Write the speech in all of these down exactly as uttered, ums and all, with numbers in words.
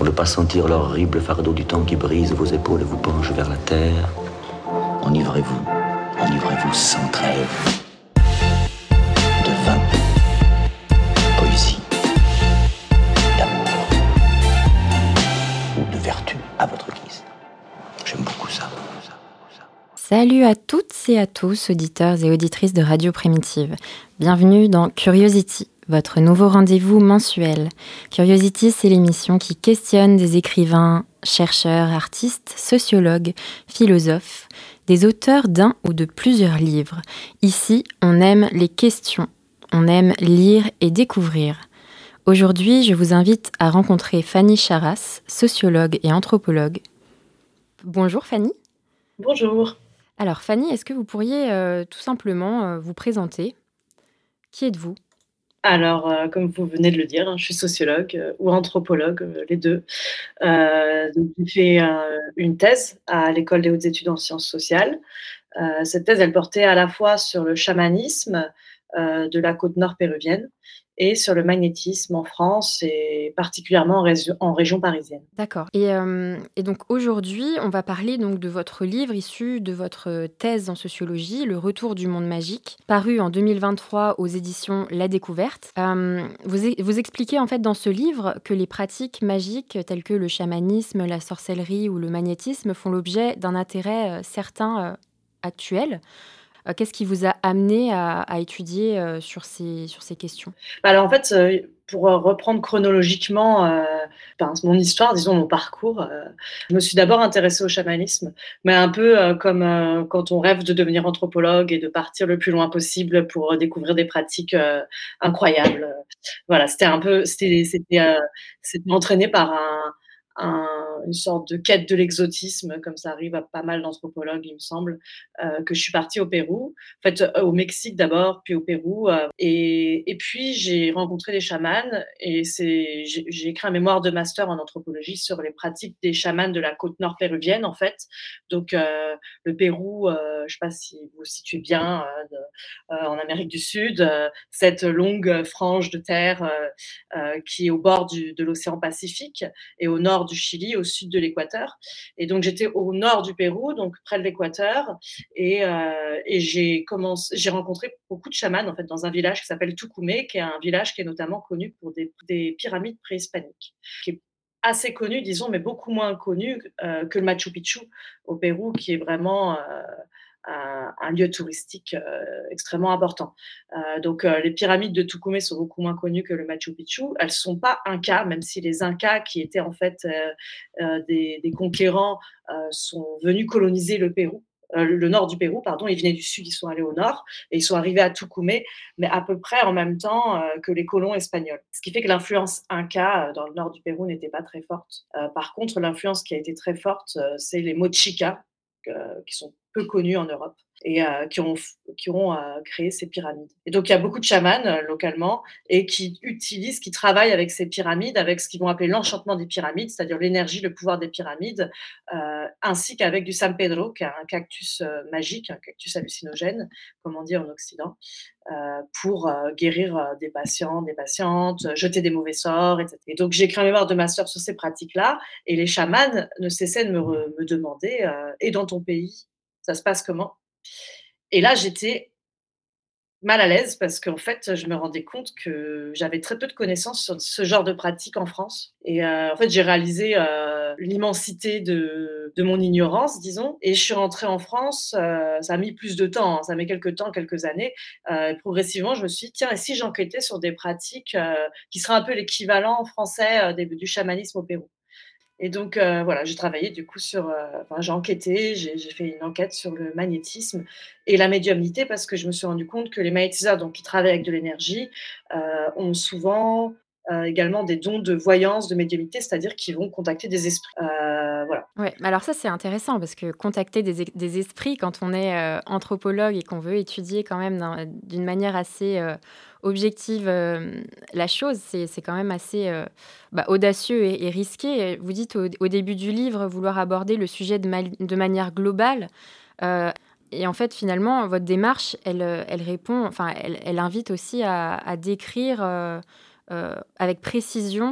ne pas sentir l'horrible fardeau du temps qui brise vos épaules et vous penche vers la terre. Enivrez-vous, enivrez-vous sans trêve de vin, poésie, d'amour ou de vertu à votre guise. J'aime beaucoup ça. ça, ça. Salut à toutes et à tous, auditeurs et auditrices de Radio Primitive. Bienvenue dans Curiosity, votre nouveau rendez-vous mensuel. Curiosity, c'est l'émission qui questionne des écrivains, chercheurs, artistes, sociologues, philosophes, des auteurs d'un ou de plusieurs livres. Ici, on aime les questions, on aime lire et découvrir. Aujourd'hui, je vous invite à rencontrer Fanny Charras, sociologue et anthropologue. Bonjour Fanny. Bonjour. Alors Fanny, est-ce que vous pourriez euh, tout simplement euh, vous présenter ? Qui êtes-vous ? Alors, euh, comme vous venez de le dire, hein, je suis sociologue euh, ou anthropologue, euh, les deux. Euh, donc, j'ai fait euh, une thèse à l'École des hautes études en sciences sociales. Euh, cette thèse, elle portait à la fois sur le chamanisme euh, de la côte nord péruvienne et sur le magnétisme en France et particulièrement en, région, en région parisienne. D'accord. Et, euh, et donc aujourd'hui, on va parler donc de votre livre issu de votre thèse en sociologie, Le Retour du monde magique, paru en deux mille vingt-trois aux éditions La Découverte. Euh, vous, vous expliquez en fait dans ce livre que les pratiques magiques telles que le chamanisme, la sorcellerie ou le magnétisme font l'objet d'un intérêt euh, certain euh, actuel. Euh, qu'est-ce qui vous a amené à, à étudier euh, sur, ces, sur ces questions ? Alors en fait, euh, pour reprendre chronologiquement euh, ben, mon histoire, disons mon parcours, euh, je me suis d'abord intéressée au chamanisme, mais un peu euh, comme euh, quand on rêve de devenir anthropologue et de partir le plus loin possible pour découvrir des pratiques euh, incroyables. Voilà, c'était un peu, c'était, c'était, euh, c'était entraîné par un, un, une sorte de quête de l'exotisme, comme ça arrive à pas mal d'anthropologues, il me semble, euh, que je suis partie au Pérou, en fait euh, au Mexique d'abord, puis au Pérou, euh, et, et puis j'ai rencontré des chamans, et c'est, j'ai, j'ai écrit un mémoire de master en anthropologie sur les pratiques des chamans de la côte nord péruvienne, en fait. Donc euh, le Pérou, euh, je ne sais pas si vous vous situez bien, euh, de, euh, en Amérique du Sud, euh, cette longue frange de terre euh, euh, qui est au bord du, de l'océan Pacifique, et au nord du Chili, au sud de l'équateur. Et donc, j'étais au nord du Pérou, donc près de l'équateur, et, euh, et j'ai, commencé, j'ai rencontré beaucoup de chamans, en fait, dans un village qui s'appelle Tucumé, qui est un village qui est notamment connu pour des, des pyramides préhispaniques, qui est assez connu, disons, mais beaucoup moins connu euh, que le Machu Picchu au Pérou, qui est vraiment euh, un, un lieu touristique euh, extrêmement important. Euh, donc, euh, les pyramides de Tucumé sont beaucoup moins connues que le Machu Picchu. Elles ne sont pas Incas, même si les Incas, qui étaient en fait euh, euh, des, des conquérants, euh, sont venus coloniser le Pérou. Euh, le nord du Pérou, pardon, ils venaient du sud, ils sont allés au nord, et ils sont arrivés à Tucumé, mais à peu près en même temps euh, que les colons espagnols. Ce qui fait que l'influence Inca euh, dans le nord du Pérou n'était pas très forte. Euh, par contre, l'influence qui a été très forte, euh, c'est les Mochicas, euh, qui sont peu connus en Europe, et euh, qui ont, qui ont euh, créé ces pyramides. Et donc, il y a beaucoup de chamans euh, localement et qui utilisent, qui travaillent avec ces pyramides, avec ce qu'ils vont appeler l'enchantement des pyramides, c'est-à-dire l'énergie, le pouvoir des pyramides, euh, ainsi qu'avec du San Pedro, qui est un cactus euh, magique, un cactus hallucinogène, comme on dit en Occident, euh, pour euh, guérir euh, des patients, des patientes, jeter des mauvais sorts, et cetera. Et donc, j'ai écrit un mémoire de master sur ces pratiques-là, et les chamans ne cessaient de me, re- me demander euh, « Et dans ton pays, ça se passe comment ?» Et là, j'étais mal à l'aise parce qu'en fait, je me rendais compte que j'avais très peu de connaissances sur ce genre de pratique en France. Et euh, en fait, j'ai réalisé euh, l'immensité de, de mon ignorance, disons. Et je suis rentrée en France, euh, ça a mis plus de temps, hein, ça a mis quelques temps, quelques années. Euh, progressivement, je me suis dit, tiens, et si j'enquêtais sur des pratiques euh, qui seraient un peu l'équivalent français euh, des, du chamanisme au Pérou. Et donc, euh, voilà, j'ai travaillé du coup sur... euh, Enfin, j'ai enquêté, j'ai, j'ai fait une enquête sur le magnétisme et la médiumnité parce que je me suis rendu compte que les magnétiseurs, donc, qui travaillent avec de l'énergie, euh, ont souvent euh, également des dons de voyance, de médiumnité, c'est-à-dire qu'ils vont contacter des esprits. Euh, voilà. Ouais, mais alors ça, c'est intéressant parce que contacter des, es- des esprits quand on est euh, anthropologue et qu'on veut étudier quand même d'un- d'une manière assez euh, objective euh, la chose, c'est, c'est quand même assez euh, bah, audacieux et, et risqué. Vous dites au, au début du livre vouloir aborder le sujet de, mal- de manière globale. euh, et en fait, finalement, votre démarche, elle, euh, elle répond, enfin, elle, elle invite aussi à, à décrire euh, euh, avec précision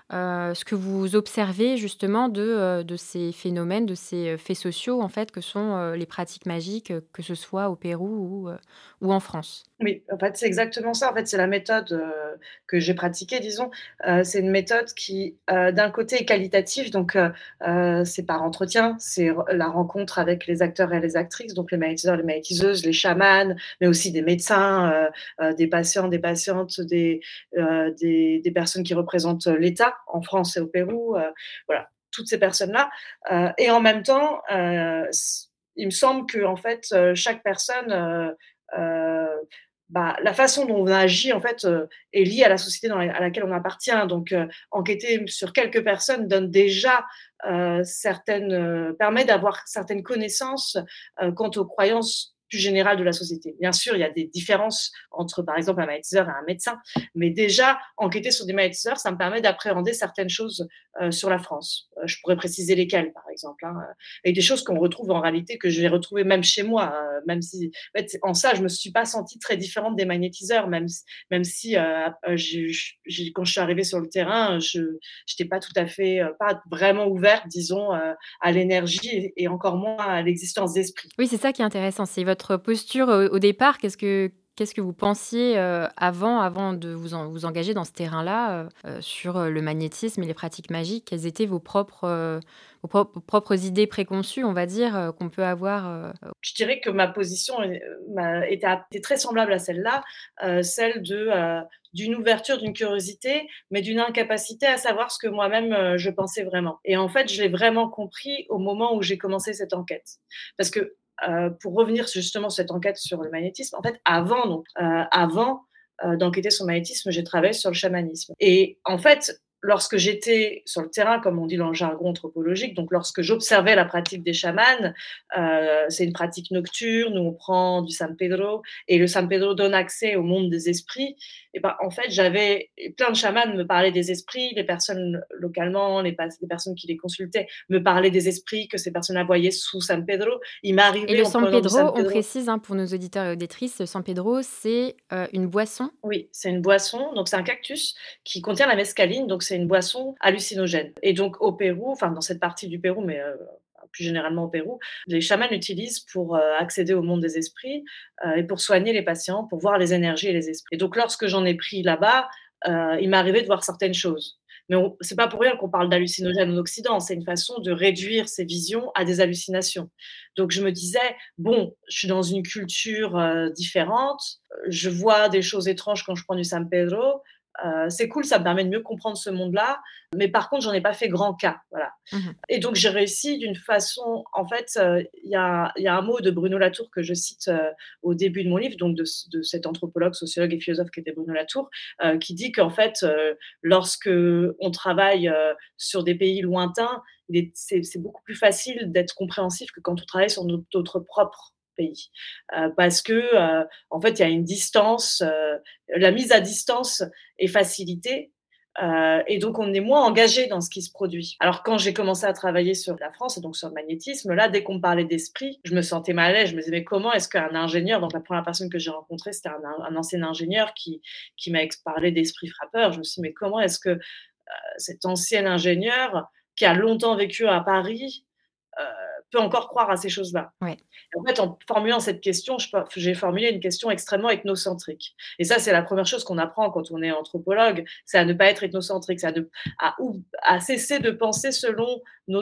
euh, ce que vous observez justement de, euh, de ces phénomènes, de ces faits sociaux en fait que sont euh, les pratiques magiques, euh, que ce soit au Pérou ou, euh, ou en France. Oui, en fait, c'est exactement ça. En fait, c'est la méthode, heu, que j'ai pratiquée, disons. Heu, c'est une méthode qui, heu, d'un côté est qualitative, donc heu heu, c'est par entretien, c'est re la rencontre avec les acteurs et les actrices, donc les magnétiseurs, les magnétiseuses, les chamans, mais aussi des médecins, heu heu, des patients, des patientes, des, heu, des des personnes qui représentent l'État en France et au Pérou, heu, voilà, toutes ces personnes-là. Heu et en même temps, heu, s il me semble qu'en fait, heu, chaque personne, heu heu bah, la façon dont on agit en fait, heu, est liée à la société dans la à laquelle on appartient. Donc, heu, enquêter sur quelques personnes donne déjà, heu, certaines, heu, permet d'avoir certaines connaissances, heu, quant aux croyances plus générales de la société. Bien sûr, il y a des différences entre, par exemple, un magnétiseur et un médecin, mais déjà enquêter sur des magnétiseurs, ça me permet d'appréhender certaines choses, heu, sur la France. Heu, je pourrais préciser lesquelles, par exemple, hein, heu, et des choses qu'on retrouve en réalité, que je vais retrouver même chez moi, heu, même si en fait, en ça, je me suis pas sentie très différente des magnétiseurs, même si, même si euh, euh, j'ai, j'ai- quand je suis arrivée sur le terrain, je n'étais pas tout à fait, euh, pas vraiment ouverte, disons, euh, à l'énergie et, et encore moins à l'existence d'esprit. Oui, c'est ça qui est intéressant, c'est votre posture au, au départ. Qu'est-ce que, qu'est-ce que vous pensiez euh, avant, avant de vous, en- vous engager dans ce terrain-là euh, euh, sur euh, le magnétisme et les pratiques magiques? Quelles étaient vos propres, euh, vos propres, vos propres idées préconçues, on va dire, euh, qu'on peut avoir euh, Je dirais que ma position euh, m'a- était, était très semblable à celle-là, euh, celle de, euh, d'une ouverture, d'une curiosité, mais d'une incapacité à savoir ce que moi-même euh, je pensais vraiment. Et en fait, je l'ai vraiment compris au moment où j'ai commencé cette enquête. Parce que euh, pour revenir justement sur cette enquête sur le magnétisme, en fait, avant, donc, euh, avant euh, d'enquêter sur le magnétisme, j'ai travaillé sur le chamanisme. Et en fait, lorsque j'étais sur le terrain, comme on dit dans le jargon anthropologique, donc lorsque j'observais la pratique des chamans, euh, c'est une pratique nocturne où on prend du San Pedro et le San Pedro donne accès au monde des esprits. Et ben, en fait, j'avais plein de chamans me parlaient des esprits, les personnes localement, les, les personnes qui les consultaient me parlaient des esprits que ces personnes voyaient sous San Pedro. Il m'est Et arrivé le en San prenant du San Pedro, on Pedro. précise hein, pour nos auditeurs et auditrices, le San Pedro, c'est euh, une boisson. Oui, c'est une boisson, donc c'est un cactus qui contient la mescaline, donc c'est une boisson hallucinogène. Et donc au Pérou, enfin dans cette partie du Pérou, mais euh, plus généralement au Pérou, les chamans l'utilisent pour euh, accéder au monde des esprits euh, et pour soigner les patients, pour voir les énergies et les esprits. Et donc lorsque j'en ai pris là-bas, euh, il m'est arrivé de voir certaines choses. Mais on, c'est pas pour rien qu'on parle d'hallucinogène en Occident, c'est une façon de réduire ces visions à des hallucinations. Donc je me disais, bon, je suis dans une culture euh, différente, je vois des choses étranges quand je prends du San Pedro. Euh, c'est cool, ça me permet de mieux comprendre ce monde-là. Mais par contre, j'en ai pas fait grand cas. Voilà. Mhm. Et donc, j'ai réussi d'une façon. En fait, il euh, y, y, a un mot de Bruno Latour que je cite euh, au début de mon livre, donc de, de cet anthropologue, sociologue et philosophe qui était Bruno Latour, euh, qui dit qu'en fait, euh, lorsque on travaille euh, sur des pays lointains, il est, c'est, c'est beaucoup plus facile d'être compréhensif que quand on travaille sur notre, notre propre pays. Euh, parce que, euh, en fait, il y a une distance, euh, la mise à distance est facilitée. Euh, et donc, on est moins engagé dans ce qui se produit. Alors, quand j'ai commencé à travailler sur la France et donc sur le magnétisme, là, dès qu'on me parlait d'esprit, je me sentais mal à l'aise. Je me disais, mais comment est-ce qu'un ingénieur, donc la première personne que j'ai rencontrée, c'était un, un ancien ingénieur qui, qui m'a parlé d'esprit frappeur. Je me suis dit, mais comment est-ce que euh, cet ancien ingénieur qui a longtemps vécu à Paris euh, peut encore croire à ces choses-là? Ouais. En fait, en formulant cette question, je, j'ai formulé une question extrêmement ethnocentrique. Et ça, c'est la première chose qu'on apprend quand on est anthropologue, c'est à ne pas être ethnocentrique, c'est à, ne, à, à cesser de penser selon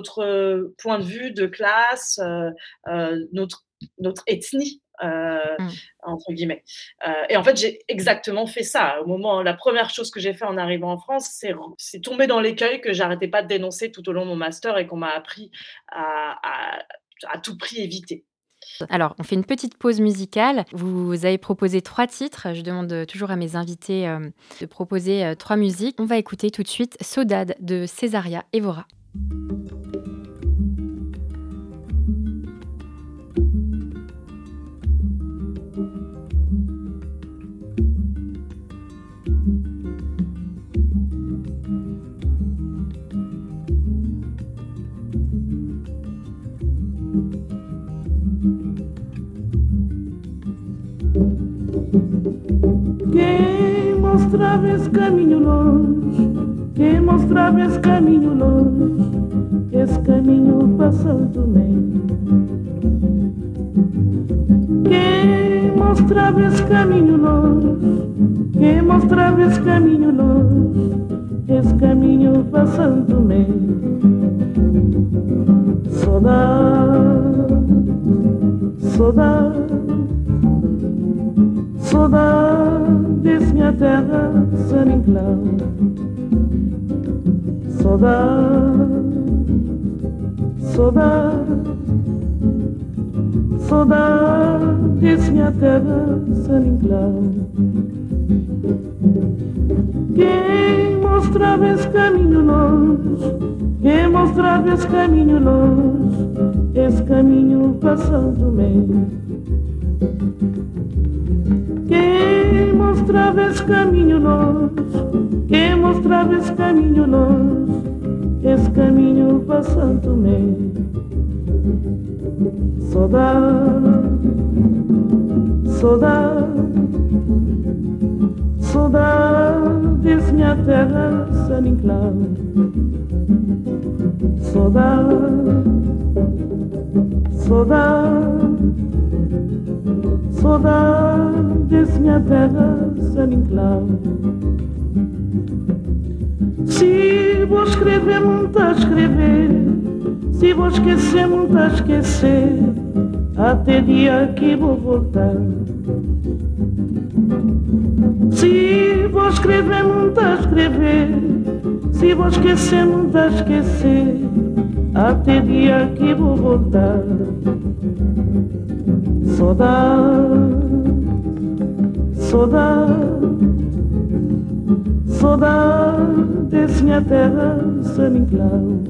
notre point de vue de classe, euh, euh, notre, notre ethnie. Euh, mm. entre guillemets. Euh, et en fait, j'ai exactement fait ça. Au moment, la première chose que j'ai fait en arrivant en France, c'est, c'est tomber dans l'écueil que j'arrêtais pas de dénoncer tout au long de mon master et qu'on m'a appris à, à, à tout prix éviter. Alors, on fait une petite pause musicale. Vous avez proposé trois titres. Je demande toujours à mes invités euh, de proposer euh, trois musiques. On va écouter tout de suite Saudade de Césaria Évora. Quem mostrava esse caminho longe que mostrava esse caminho longe, esse caminho para Santo Tomé. Que mostrava esse caminho longe, que mostrava esse caminho longe, esse caminho para Santo Tomé. Saudade, saudade, saudade desse minha terra, San Inclau. Saudade, saudade, saudade desse minha terra, San Inclau. Quem mostrava esse caminho longe, quem mostrava esse caminho longe, esse caminho para São Tomé. Quem mostrava esse caminho longe, quem mostrava esse caminho longe, esse caminho para São Tomé. Saudade, saudade, saudade desse minha terra, San Inclau. Saudade, saudade, saudade desse minha terra, San Inclau. Se vou escrever, muito a escrever, se vou esquecer, muito a esquecer, até dia que vou voltar. Se vou escrever, muito a escrever, se vou esquecer, muito a esquecer, até dia que vou voltar. Saudade, saudade, saudade desse minha terra, San Inclau.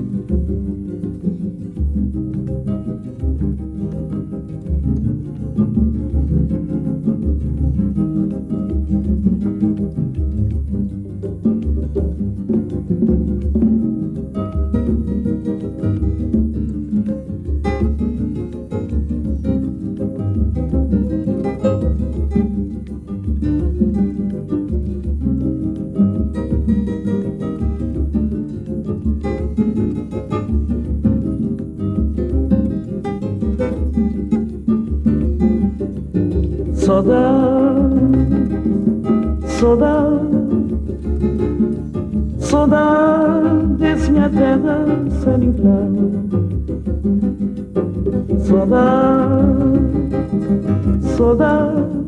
Saudade, saudade, saudade desse minha terra, San Inclau. Saudade, saudade,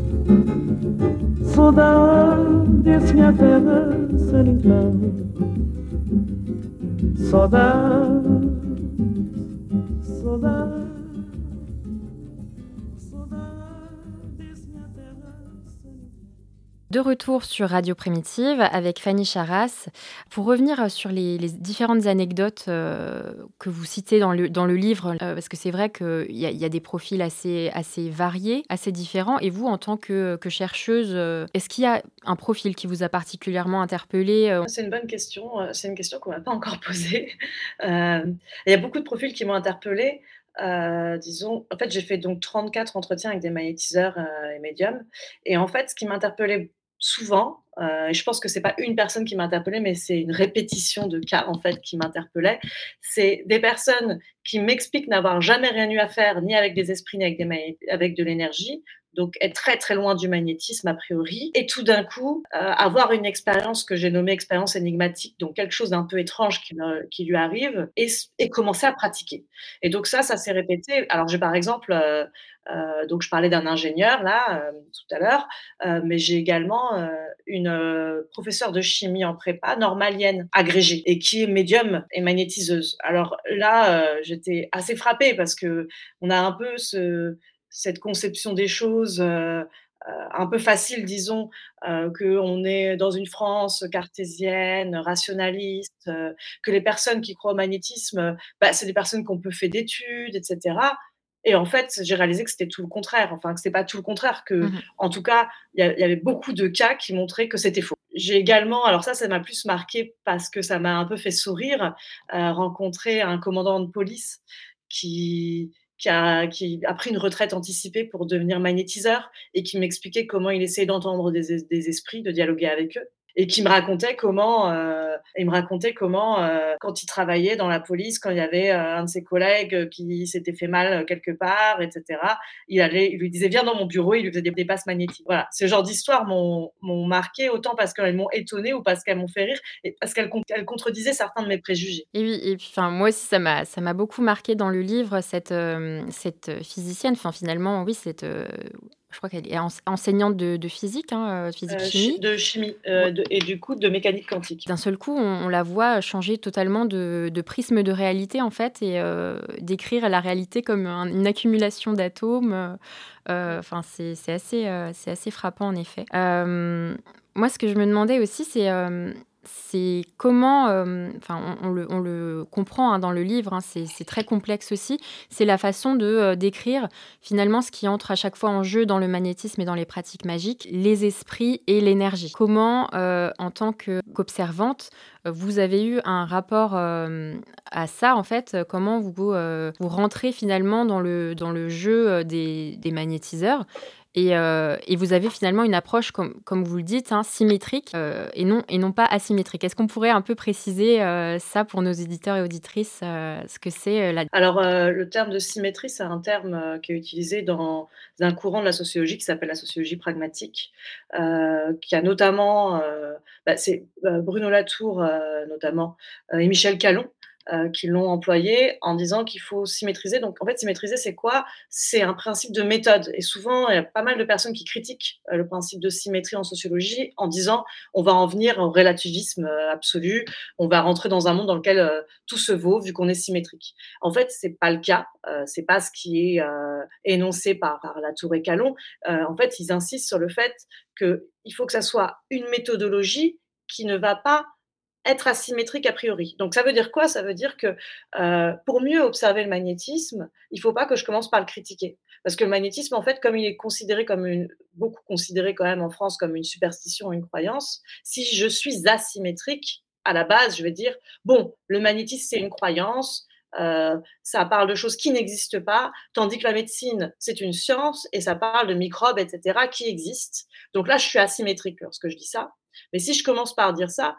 saudade desse minha terra, San Inclau. Saudade, saudade. De retour sur Radio Primitive avec Fanny Charras pour revenir sur les, les différentes anecdotes euh, que vous citez dans le, dans le livre, euh, parce que c'est vrai qu'il y, y a des profils assez, assez variés, assez différents. Et vous, en tant que, que chercheuse, euh, est-ce qu'il y a un profil qui vous a particulièrement interpellé euh... C'est une bonne question. C'est une question qu'on ne m'a pas encore posée. Euh, il y a beaucoup de profils qui m'ont interpellée. Euh, disons, en fait, j'ai fait donc trente-quatre entretiens avec des magnétiseurs euh, et médiums. Et en fait, ce qui m'interpellait souvent, euh, et je pense que c'est pas une personne qui m'a interpellée, mais c'est une répétition de cas en fait qui m'interpellait. C'est des personnes qui m'expliquent n'avoir jamais rien eu à faire, ni avec des esprits, ni avec, des magné- avec de l'énergie, donc être très très loin du magnétisme a priori, et tout d'un coup euh, avoir une expérience que j'ai nommée expérience énigmatique, donc quelque chose d'un peu étrange qui, me, qui lui arrive, et, et commencer à pratiquer. Et donc ça, ça s'est répété. Alors j'ai par exemple, euh, euh, donc je parlais d'un ingénieur là euh, tout à l'heure, euh, mais j'ai également euh, une euh, professeure de chimie en prépa normalienne agrégée et qui est médium et magnétiseuse. Alors là, euh, j'étais assez frappée parce que on a un peu ce cette conception des choses euh, euh, un peu facile, disons, euh, qu'on est dans une France cartésienne, rationaliste, euh, que les personnes qui croient au magnétisme, bah, c'est des personnes qui ont peu fait d'études, et cetera. Et en fait, j'ai réalisé que c'était tout le contraire. Enfin, que c'était pas tout le contraire, que, mmh. en tout cas, il y, y avait beaucoup de cas qui montraient que c'était faux. J'ai également, alors ça, ça m'a plus marqué parce que ça m'a un peu fait sourire, euh, rencontré un commandant de police qui Qui a, qui a pris une retraite anticipée pour devenir magnétiseur et qui m'expliquait comment il essayait d'entendre des, des esprits, de dialoguer avec eux. et qui me racontait comment, euh, il me racontait comment euh, quand il travaillait dans la police, quand il y avait euh, un de ses collègues qui s'était fait mal quelque part, et cetera, il, allait, il lui disait viens dans mon bureau, il lui faisait des, des passes magnétiques. Voilà, ce genre d'histoires m'ont, m'ont marqué autant parce qu'elles m'ont étonnée ou parce qu'elles m'ont fait rire et parce qu'elles elles contredisaient certains de mes préjugés. Et oui, et puis, enfin, moi aussi, ça m'a, ça m'a beaucoup marqué dans le livre, cette, euh, cette physicienne, enfin, finalement, oui, cette, euh, je crois qu'elle est ense- enseignante de, de physique, hein, euh, Euh, chi- physique-chimie. de chimie euh, de- et du coup de mécanique quantique. D'un seul coup, on, on la voit changer totalement de, de prisme de réalité, en fait, et euh, décrire la réalité comme un- une accumulation d'atomes. euh, euh, Enfin, c'est, c'est assez, euh, c'est assez frappant, en effet. Euh, moi, ce que je me demandais aussi, c'est... euh, c'est comment, euh, enfin, on, on le, on le comprend hein, dans le livre, hein, c'est, c'est très complexe aussi. C'est la façon de euh, décrire finalement ce qui entre à chaque fois en jeu dans le magnétisme et dans les pratiques magiques, les esprits et l'énergie. Comment, euh, en tant que, qu'observante, euh, vous avez eu un rapport euh, à ça, en fait, euh, comment vous, euh, vous rentrez finalement dans le, dans le jeu euh, des, des magnétiseurs. Et, euh, et vous avez finalement une approche, comme, comme vous le dites, hein, symétrique euh, et, non, et non pas asymétrique. Est-ce qu'on pourrait un peu préciser euh, ça pour nos éditeurs et auditrices, euh, ce que c'est euh, la... Alors, euh, le terme de symétrie, c'est un terme euh, qui est utilisé dans un courant de la sociologie qui s'appelle la sociologie pragmatique, euh, qui a notamment, euh, bah, c'est euh, Bruno Latour euh, notamment, euh, et Michel Calon, euh, qui l'ont employé en disant qu'il faut symétriser. Donc, en fait, symétriser, c'est quoi? C'est un principe de méthode. Et souvent, il y a pas mal de personnes qui critiquent euh, le principe de symétrie en sociologie en disant on va en venir au relativisme euh, absolu, on va rentrer dans un monde dans lequel euh, tout se vaut vu qu'on est symétrique. En fait, c'est pas le cas. Euh, c'est pas ce qui est euh, énoncé par, par Latour et Calon. Euh, en fait, ils insistent sur le fait qu'il faut que ça soit une méthodologie qui ne va pas être asymétrique a priori. Donc ça veut dire quoi? Ça veut dire que euh, pour mieux observer le magnétisme, il ne faut pas que je commence par le critiquer. Parce que le magnétisme, en fait, comme il est considéré comme une, beaucoup considéré quand même en France comme une superstition, une croyance, si je suis asymétrique, à la base, je vais dire, bon, le magnétisme, c'est une croyance, euh, ça parle de choses qui n'existent pas, tandis que la médecine, c'est une science et ça parle de microbes, et cetera, qui existent. Donc là, je suis asymétrique lorsque je dis ça. Mais si je commence par dire ça,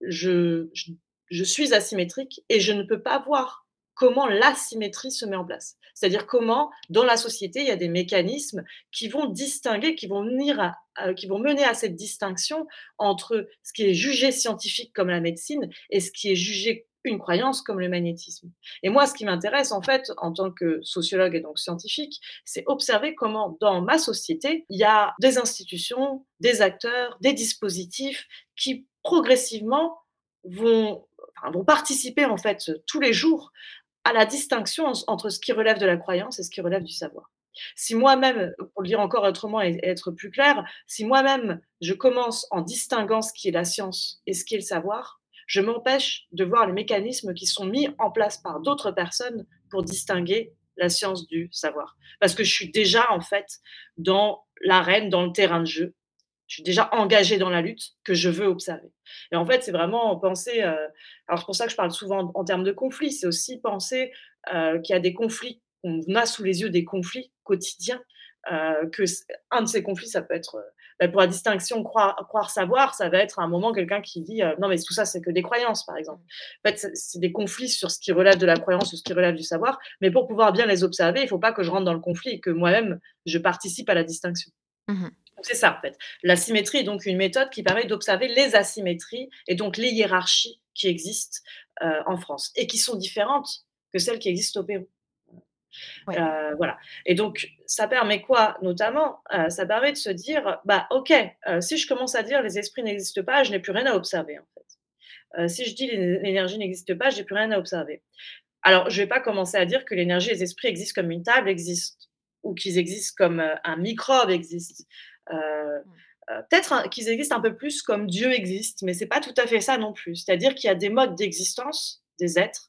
je, je, je suis asymétrique et je ne peux pas voir comment l'asymétrie se met en place. C'est-à-dire comment, dans la société, il y a des mécanismes qui vont distinguer, qui vont, venir à, à, qui vont mener à cette distinction entre ce qui est jugé scientifique comme la médecine et ce qui est jugé une croyance comme le magnétisme. Et moi, ce qui m'intéresse, en fait, en tant que sociologue et donc scientifique, c'est observer comment, dans ma société, il y a des institutions, des acteurs, des dispositifs qui progressivement vont, enfin, vont participer, en fait, tous les jours à la distinction entre ce qui relève de la croyance et ce qui relève du savoir. Si moi-même, pour le dire encore autrement et être plus clair, si moi-même, je commence en distinguant ce qui est la science et ce qui est le savoir, je m'empêche de voir les mécanismes qui sont mis en place par d'autres personnes pour distinguer la science du savoir. Parce que je suis déjà, en fait, dans l'arène, dans le terrain de jeu. Je suis déjà engagée dans la lutte que je veux observer. Et en fait, c'est vraiment penser, euh, alors c'est pour ça que je parle souvent en, en termes de conflits, c'est aussi penser euh, qu'il y a des conflits, qu'on a sous les yeux des conflits quotidiens, euh, que un de ces conflits, ça peut être, euh, pour la distinction croire, croire savoir, ça va être à un moment quelqu'un qui dit euh, non mais tout ça c'est que des croyances par exemple. En fait, c'est, c'est des conflits sur ce qui relève de la croyance ou ce qui relève du savoir, mais pour pouvoir bien les observer, il ne faut pas que je rentre dans le conflit et que moi-même je participe à la distinction. Mmh. C'est ça, en fait. La symétrie est donc une méthode qui permet d'observer les asymétries et donc les hiérarchies qui existent euh, en France et qui sont différentes que celles qui existent au Pérou. Ouais. Euh, voilà. Et donc, ça permet quoi, notamment euh, ça permet de se dire, bah, ok, euh, si je commence à dire les esprits n'existent pas, je n'ai plus rien à observer, en fait. Euh, si je dis l'énergie n'existe pas, je n'ai plus rien à observer. Alors, je ne vais pas commencer à dire que l'énergie et les esprits existent comme une table existe, ou qu'ils existent comme euh, un microbe existe. Euh, euh, peut-être un, qu'ils existent un peu plus comme Dieu existe, mais c'est pas tout à fait ça non plus. C'est-à-dire qu'il y a des modes d'existence des êtres,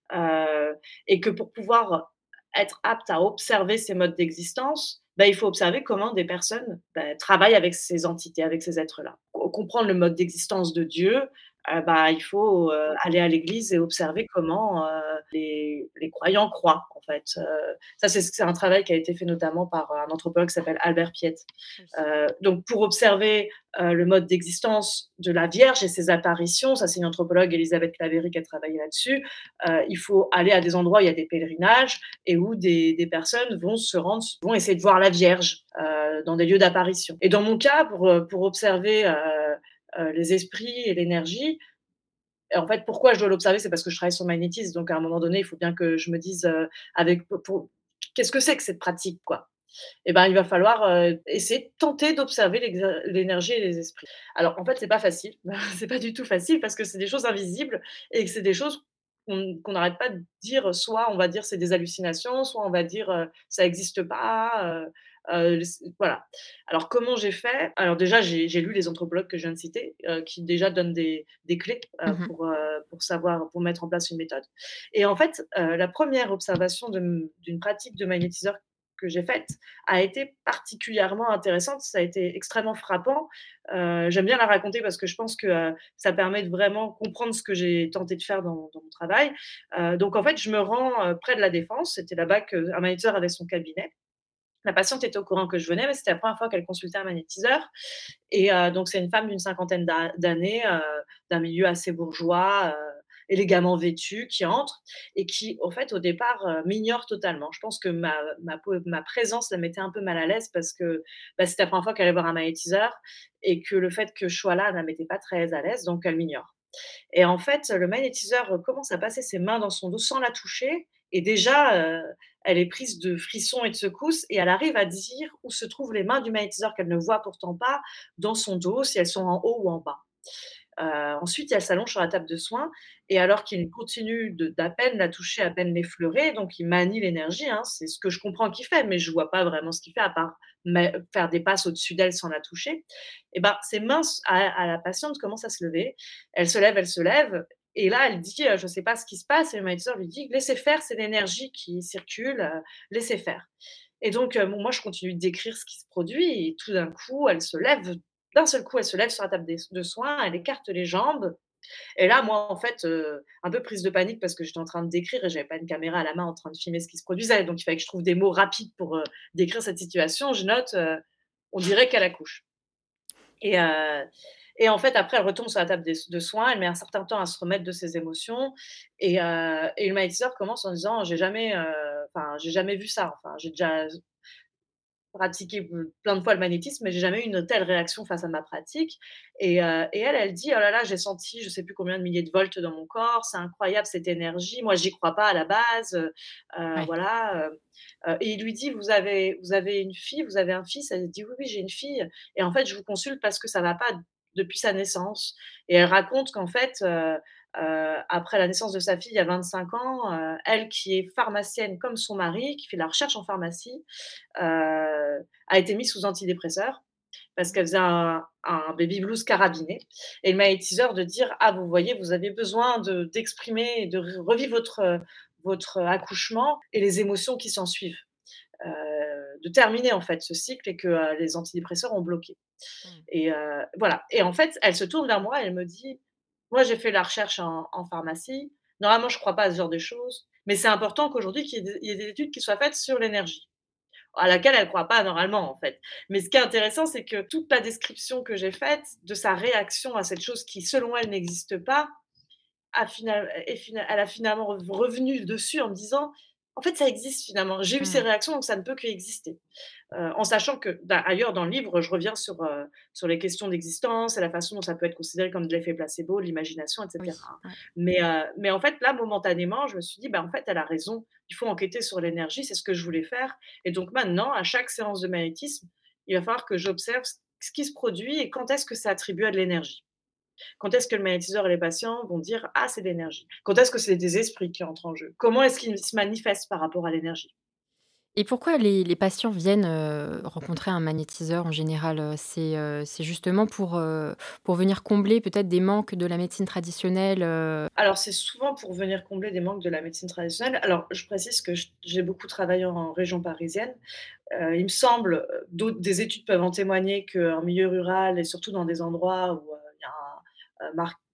euh, et que pour pouvoir être apte à observer ces modes d'existence, bah, il faut observer comment des personnes bah, travaillent avec ces entités, avec ces êtres-là. Comprendre le mode d'existence de Dieu, heu, bah, il faut, heu, aller à l'église et observer comment, heu, les les croyants croient, en fait. Heu, ça, c'est c'est un travail qui a été fait notamment par un anthropologue qui s'appelle Albert Piet. Oui. Heu, donc pour observer, heu, le mode d'existence de la Vierge et ses apparitions, ça, c'est une anthropologue, Elisabeth Claverie, qui a travaillé là-dessus, heu, il faut aller à des endroits où il y a des pèlerinages et où des des personnes vont se rendre vont essayer de voir la Vierge, heu, dans des lieux d'apparition. Et dans mon cas, pour, heu, pour observer, heu heu, les esprits et l'énergie, et en fait, pourquoi je dois l'observer? C'est parce que je travaille sur le magnétisme, donc à un moment donné, il faut bien que je me dise, heu, avec pour pour qu'est-ce que c'est que cette pratique, quoi? Et ben, il va falloir, heu, essayer de tenter d'observer l'exer l'énergie et les esprits. Alors en fait, c'est pas facile, c'est pas du tout facile parce que c'est des choses invisibles et que c'est des choses qu'on qu'on n'arrête pas de dire, soit on va dire c'est des hallucinations, soit on va dire, heu, ça existe pas, heu heu, c voilà. Alors comment j'ai fait? Alors déjà, j'ai j'ai lu les anthropologues que je viens de citer, heu, qui déjà donnent des des clés, heu, Mmh. pour, heu, pour savoir pour mettre en place une méthode. Et en fait, heu, la première observation de m d'une pratique de magnétiseur que j'ai faite a été particulièrement intéressante. Ça a été extrêmement frappant. Heu, j'aime bien la raconter parce que je pense que, heu, ça permet de vraiment comprendre ce que j'ai tenté de faire dans dans mon travail. Heu, donc en fait, je me rends, heu, près de La Défense. C'était là-bas qu'un magnétiseur avait son cabinet. La patiente était au courant que je venais, mais c'était la première fois qu'elle consultait un magnétiseur. Et heu, donc c'est une femme d'une cinquantaine d'a d'années, heu, d'un milieu assez bourgeois, heu, élégamment vêtue, qui entre et qui, au fait, au départ, heu, m'ignore totalement. Je pense que ma ma po ma présence la mettait un peu mal à l'aise parce que, bah, c'était la première fois qu'elle allait voir un magnétiseur et que le fait que je sois là ne la mettait pas très à l'aise, donc elle m'ignore. Et en fait, le magnétiseur commence à passer ses mains dans son dos sans la toucher et déjà, heu, elle est prise de frissons et de secousses et elle arrive à dire où se trouvent les mains du magnétiseur qu'elle ne voit pourtant pas dans son dos, si elles sont en haut ou en bas. Heu, ensuite, elle s'allonge sur la table de soins et alors qu'il continue de d'à peine la toucher, à peine l'effleurer, donc il manie l'énergie, hein, c'est ce que je comprends qu'il fait, mais je vois pas vraiment ce qu'il fait à part mais faire des passes au-dessus d'elle sans la toucher. Et ben, ses mains s à à la patiente commencent à se lever. Elle se lève, elle se lève et là, elle dit, heu: «Je sais pas ce qui se passe» et le magnétiseur lui dit: «Laissez faire, c'est l'énergie qui circule, heu, laissez faire». Et donc, heu, bon, moi, je continue de décrire ce qui se produit et tout d'un coup, elle se lève, d'un seul coup, elle se lève sur la table des de soins, elle écarte les jambes et là, moi, en fait, heu, un peu prise de panique parce que j'étais en train de décrire et j'avais pas une caméra à la main en train de filmer ce qui se produisait, donc il fallait que je trouve des mots rapides pour, heu, décrire cette situation. Je note, heu: «On dirait qu'elle accouche». Et heu et en fait, après, elle retombe sur la table des de soins, elle met un certain temps à se remettre de ses émotions et heu et le magnétiseur commence en disant: «J'ai jamais, heu, enfin, j'ai jamais vu ça, enfin, j'ai déjà pratiqué p plein de fois le magnétisme, mais j'ai jamais eu une telle réaction face à ma pratique». Et heu et elle, elle dit: «Oh là là, j'ai senti je sais plus combien de milliers de volts dans mon corps, c'est incroyable cette énergie. Moi, j'y crois pas à la base, heu heu, Ouais. voilà, heu heu» et il lui dit: «Vous avez vous avez une fille, vous avez un fils?» Elle dit: «Oui, oui, j'ai une fille et en fait, je vous consulte parce que ça va pas depuis sa naissance». Et elle raconte qu'en fait, heu heu, après la naissance de sa fille il y a vingt-cinq ans, heu, elle qui est pharmacienne comme son mari, qui fait de la recherche en pharmacie, heu, a été mise sous antidépresseurs parce qu'elle faisait un un baby blues carabiné et le magnétiseur de dire: «Ah, vous voyez, vous avez besoin de d'exprimer et de re revivre votre, heu, votre accouchement et les émotions qui s'ensuivent». Heu, de terminer en fait ce cycle et que, heu, les antidépresseurs ont bloqué. Mmh. Et heu, voilà. Et en fait, elle se tourne vers moi et elle me dit: «Moi, j'ai fait la recherche en en pharmacie. Normalement, je ne crois pas à ce genre de choses, mais c'est important qu'aujourd'hui, qu'il y ait des il y ait des études qui soient faites sur l'énergie». À laquelle elle ne croit pas normalement, en fait. Mais ce qui est intéressant, c'est que toute la description que j'ai faite de sa réaction à cette chose qui, selon elle, n'existe pas, a final est fina elle a finalement rev revenu dessus en me disant: «En fait, ça existe finalement. J'ai eu ces Mmh. réactions, donc ça ne peut qu'exister». Heu, en sachant que, bah, ailleurs dans le livre, je reviens sur, heu, sur les questions d'existence et la façon dont ça peut être considéré comme de l'effet placebo, de l'imagination, et Oui, cetera, hein. ouais. Mais, heu, mais en fait, là, momentanément, je me suis dit: «Bah, en fait, elle a raison. Il faut enquêter sur l'énergie». C'est ce que je voulais faire et donc maintenant, à chaque séance de magnétisme, il va falloir que j'observe ce ce qui se produit et quand est-ce que c'est attribué à de l'énergie. Quand est-ce que le magnétiseur et les patients vont dire: «Ah, c'est de l'énergie». Quand est-ce que c'est des esprits qui entrent en jeu. Comment est-ce qu'ils se manifestent par rapport à l'énergie. Et pourquoi les les patients viennent, heu, rencontrer un magnétiseur en général? Heu, c'est, heu, c'est justement pour, heu, pour venir combler peut-être des manques de la médecine traditionnelle, heu? Alors, c'est souvent pour venir combler des manques de la médecine traditionnelle. Alors, je précise que j j'ai beaucoup travaillé en région parisienne. Heu, il me semble, heu, d'autres des études peuvent en témoigner qu'en milieu rural et surtout dans des endroits où, heu, il y a un, heu, mar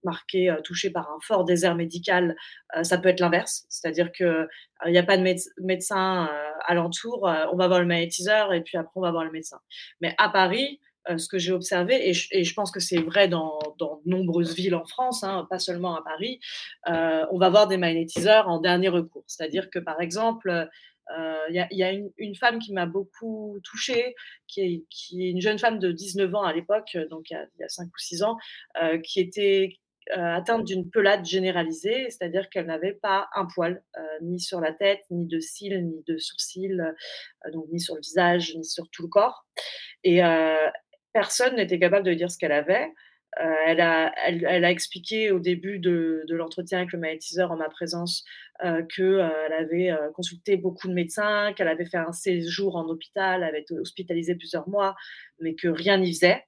marqué, euh, touché par un fort désert médical, euh, ça peut être l'inverse, c'est-à-dire que il n'y a pas de méde- médecin euh, alentour, euh, on va voir le magnétiseur et puis après on va voir le médecin. Mais à Paris, euh, ce que j'ai observé, et je, et je pense que c'est vrai dans, dans de nombreuses villes en France, hein, pas seulement à Paris, euh, on va voir des magnétiseurs en dernier recours. C'est-à-dire que par exemple, il y a, y a une, une femme qui m'a beaucoup touchée, qui est, qui est une jeune femme de dix-neuf ans à l'époque, donc il y a, il y a cinq ou six ans, euh, qui était euh, atteinte d'une pelade généralisée, c'est-à-dire qu'elle n'avait pas un poil, euh, ni sur la tête, ni de cils, ni de sourcils, euh, donc ni sur le visage, ni sur tout le corps. Et euh, personne n'était capable de dire ce qu'elle avait. Euh, elle, a, elle, elle, a expliqué au début de, de l'entretien avec le magnétiseur en ma présence euh, qu'elle euh, avait euh, consulté beaucoup de médecins, qu'elle avait fait un séjour en hôpital, elle avait été hospitalisée plusieurs mois, mais que rien n'y faisait,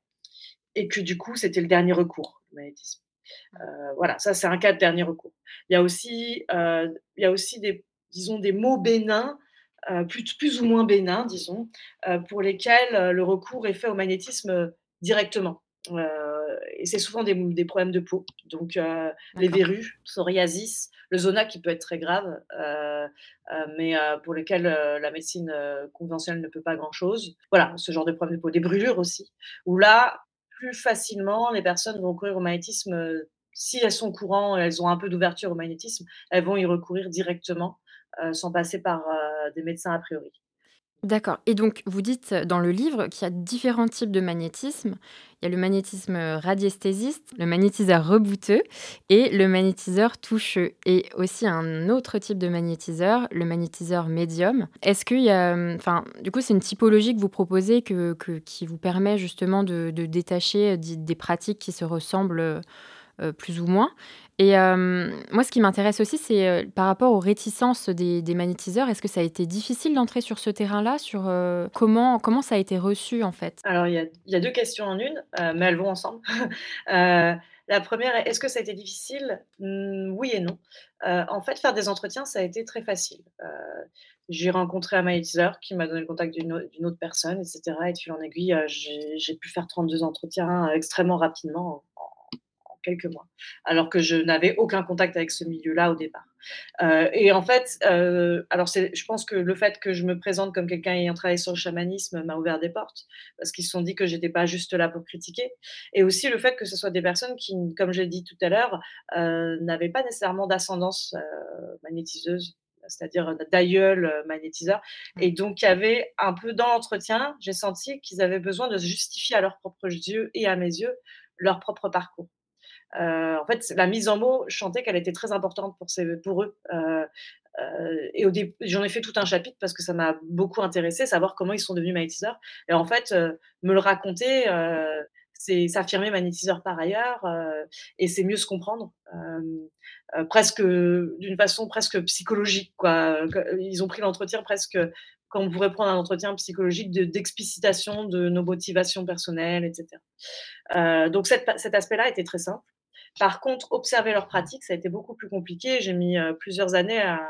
et que du coup, c'était le dernier recours, le magnétisme. Euh, voilà, ça, c'est un cas de dernier recours. Il y a aussi, euh, il y a aussi des, disons, des maux bénins, euh, plus, plus ou moins bénins, disons, euh, pour lesquels euh, le recours est fait au magnétisme directement. Euh, et c'est souvent des, des problèmes de peau. Donc, euh, les verrues, psoriasis, le zona qui peut être très grave, euh, euh, mais euh, pour lesquels euh, la médecine euh, conventionnelle ne peut pas grand-chose. Voilà, ce genre de problèmes de peau. Des brûlures aussi, où là, plus facilement, les personnes vont recourir au magnétisme. Euh, si elles sont au courant, elles ont un peu d'ouverture au magnétisme, elles vont y recourir directement, euh, sans passer par euh, des médecins a priori. D'accord. Et donc, vous dites dans le livre qu'il y a différents types de magnétisme. Il y a le magnétisme radiesthésiste, le magnétiseur rebouteux et le magnétiseur toucheux. Et aussi un autre type de magnétiseur, le magnétiseur médium. Est-ce qu'il y a... Enfin, du coup, c'est une typologie que vous proposez que, que, qui vous permet justement de, de détacher des pratiques qui se ressemblent euh, plus ou moins. Et euh, moi, ce qui m'intéresse aussi, c'est euh, par rapport aux réticences des, des magnétiseurs. Est-ce que ça a été difficile d'entrer sur ce terrain-là, sur euh, comment, comment ça a été reçu, en fait? Alors, il y a, il y a deux questions en une, euh, mais elles vont ensemble. euh, la première est, est-ce que ça a été difficile? Mmh, Oui et non. Euh, en fait, faire des entretiens, ça a été très facile. Euh, j'ai rencontré un magnétiseur qui m'a donné le contact d'une, au- d'une autre personne, et cetera. Et de fil en aiguille, euh, j'ai, j'ai pu faire trente-deux entretiens euh, extrêmement rapidement, en, en quelques mois, alors que je n'avais aucun contact avec ce milieu-là au départ. Euh, et en fait, euh, alors c'est, je pense que le fait que je me présente comme quelqu'un ayant travaillé sur le chamanisme m'a ouvert des portes, parce qu'ils se sont dit que j'étais pas juste là pour critiquer. Et aussi le fait que ce soit des personnes qui, comme je l'ai dit tout à l'heure, euh, n'avaient pas nécessairement d'ascendance euh, magnétiseuse, c'est-à-dire d'aïeul euh, magnétiseur. Et donc, il y avait un peu dans l'entretien, j'ai senti qu'ils avaient besoin de se justifier à leurs propres yeux et à mes yeux leur propre parcours. Euh, en fait, la mise en mots, je sentais qu'elle était très importante pour, ces, pour eux. Euh, euh, et au dé- j'en ai fait tout un chapitre parce que ça m'a beaucoup intéressé, savoir comment ils sont devenus magnétiseurs. Et en fait, euh, me le raconter, euh, c'est s'affirmer magnétiseur par ailleurs, euh, et c'est mieux se comprendre, euh, euh, presque d'une façon presque psychologique, quoi. Ils ont pris l'entretien presque comme on pourrait prendre un entretien psychologique de, d'explicitation de nos motivations personnelles, et cetera. Euh, donc cet, cet aspect-là était très simple. Par contre, observer leurs pratiques, ça a été beaucoup plus compliqué. J'ai mis euh, plusieurs années à,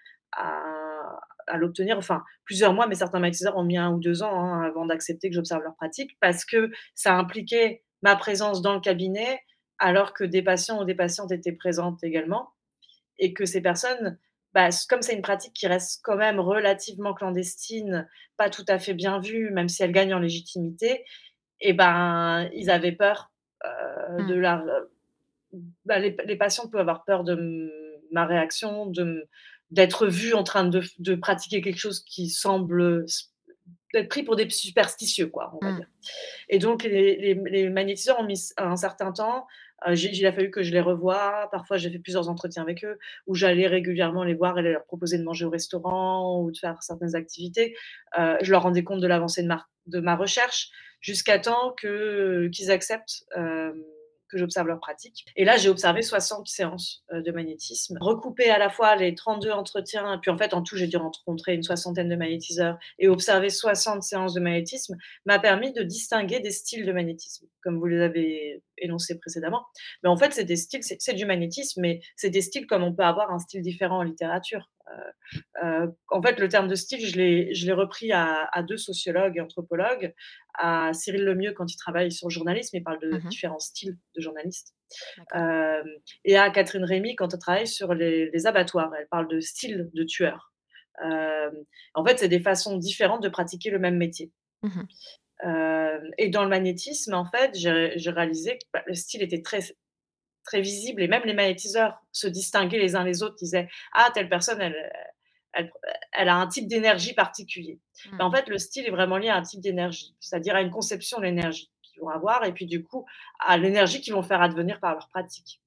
à, à l'obtenir, enfin plusieurs mois, mais certains magnétiseurs ont mis un ou deux ans hein, avant d'accepter que j'observe leurs pratiques, parce que ça impliquait ma présence dans le cabinet, alors que des patients ou des patientes étaient présentes également, et que ces personnes, bah, comme c'est une pratique qui reste quand même relativement clandestine, pas tout à fait bien vue, même si elle gagne en légitimité, et ben, ils avaient peur euh, de Mm. la bah, les, les patients peuvent avoir peur de m- ma réaction, de m- d'être vus en train de, de pratiquer quelque chose qui semble s- d'être pris pour des superstitieux, quoi, on va Mm. dire. Et donc, les, les, les magnétiseurs ont mis un certain temps. Euh, j'ai- il a fallu que je les revoie. Parfois, j'ai fait plusieurs entretiens avec eux où j'allais régulièrement les voir et leur proposer de manger au restaurant ou de faire certaines activités. Euh, je leur rendais compte de l'avancée de ma, de ma recherche jusqu'à temps que, qu'ils acceptent euh, que j'observe leur pratique. Et là, j'ai observé soixante séances euh, de magnétisme, recoupées à la fois les trente-deux entretiens, puis en fait, en tout, j'ai dû rencontrer une soixantaine de magnétiseurs et observer soixante séances de magnétisme m'a permis de distinguer des styles de magnétisme, comme vous les avez énoncés précédemment. Mais en fait, c'est des styles, c'est, c'est du magnétisme, mais c'est des styles comme on peut avoir un style différent en littérature. Euh, en fait, le terme de style, je l'ai, je l'ai repris à, à deux sociologues et anthropologues, à Cyril Lemieux quand il travaille sur le journalisme, il parle de Mmh. différents styles de journalistes, D'accord. euh, et à Catherine Rémy quand elle travaille sur les, les abattoirs, elle parle de style de tueur. Euh, en fait, c'est des façons différentes de pratiquer le même métier. Mmh. Euh, et dans le magnétisme, en fait, j'ai, j'ai réalisé que bah, le style était très très visible et même les magnétiseurs se distinguaient les uns les autres, disaient: «Ah, telle personne, elle, elle, elle a un type d'énergie particulier». Mmh. Ben, en fait, le style est vraiment lié à un type d'énergie, c'est-à-dire à une conception de l'énergie qu'ils vont avoir et puis du coup, à l'énergie qu'ils vont faire advenir par leur pratique.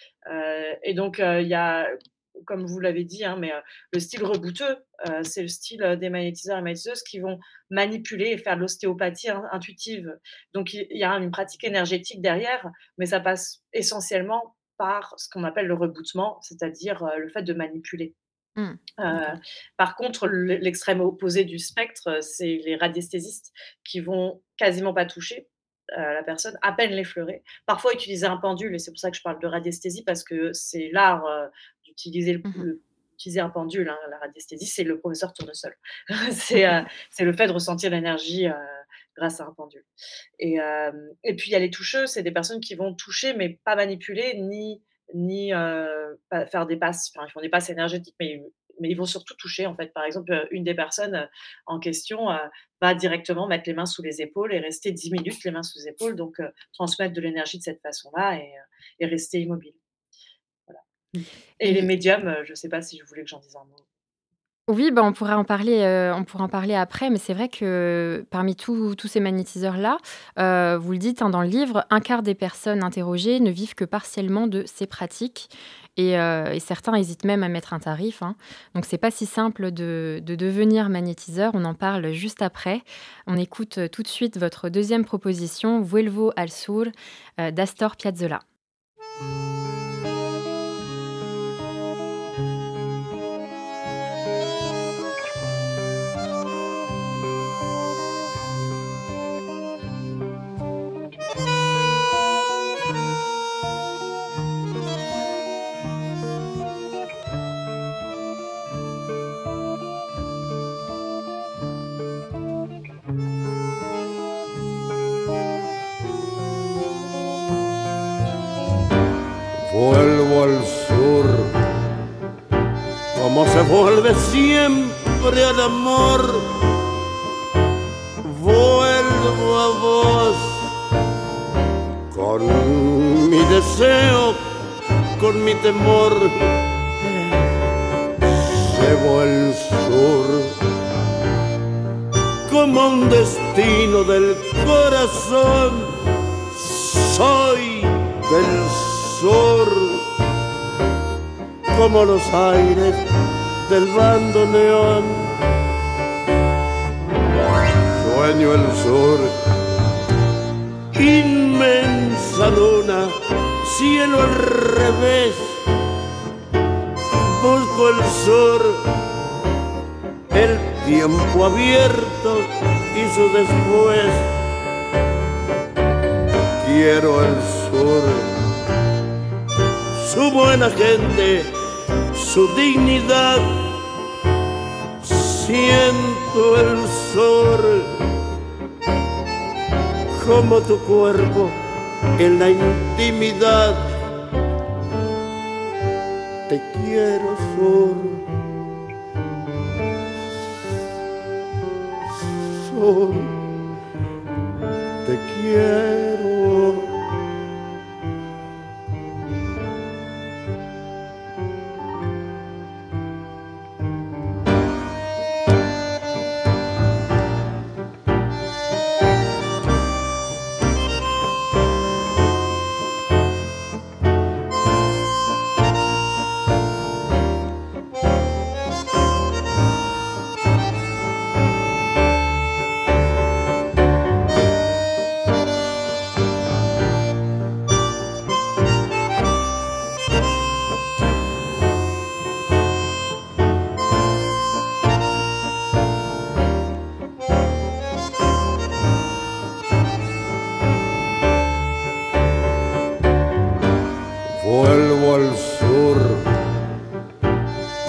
Euh, et donc, il euh, y a, comme vous l'avez dit, hein, mais euh, le style rebouteux, euh, c'est le style euh, des magnétiseurs et magnétiseuses qui vont manipuler et faire de l'ostéopathie hein, intuitive. Donc, il y a une pratique énergétique derrière, mais ça passe essentiellement par ce qu'on appelle le reboutement, c'est-à-dire euh, le fait de manipuler. Mmh. Euh, D'accord. par contre, l'extrême opposé du spectre, c'est les radiesthésistes qui vont quasiment pas toucher euh, la personne, à peine l'effleurer. Parfois utiliser un pendule, et c'est pour ça que je parle de radiesthésie, parce que c'est l'art euh, d'utiliser le, Mmh. le, utiliser un pendule. Hein. La radiesthésie, c'est le professeur Tournesol. c'est, euh, c'est le fait de ressentir l'énergie euh, grâce à un pendule. Et, euh, et puis il y a les toucheux, c'est des personnes qui vont toucher, mais pas manipuler, ni ni euh, faire des passes, enfin ils font des passes énergétiques, mais mais ils vont surtout toucher en fait. Par exemple, une des personnes en question euh, va directement mettre les mains sous les épaules et rester dix minutes les mains sous les épaules, donc euh, transmettre de l'énergie de cette façon-là et, euh, et rester immobile. Voilà. Et les Et médiums, euh, je ne sais pas si je voulais que j'en dise un mot. oui, bah, on pourra en parler, heu, on pourra en parler après, mais c'est vrai que parmi tous tous ces magnétiseurs-là, heu, vous le dites, hein, dans le livre, un quart des personnes interrogées ne vivent que partiellement de ces pratiques et heu et certains hésitent même à mettre un tarif, hein. Donc c'est pas si simple de de devenir magnétiseur, on en parle juste après. On écoute, heu, tout de suite votre deuxième proposition, Vuelvo al sur, heu, d'Astor Piazzolla. Vuelvo al sur, como se vuelve siempre al amor. Vuelvo a vos, con mi deseo, con mi temor. Llevo el sur, como un destino del corazón. Soy del sur, como los aires del bandoneón. Sueño el sur, inmensa luna, cielo al revés. Busco el sur, el tiempo abierto y su después. Quiero el sur, su buena gente, su dignidad. Siento el sur, como tu cuerpo en la intimidad. Te quiero sur, sur, te quiero.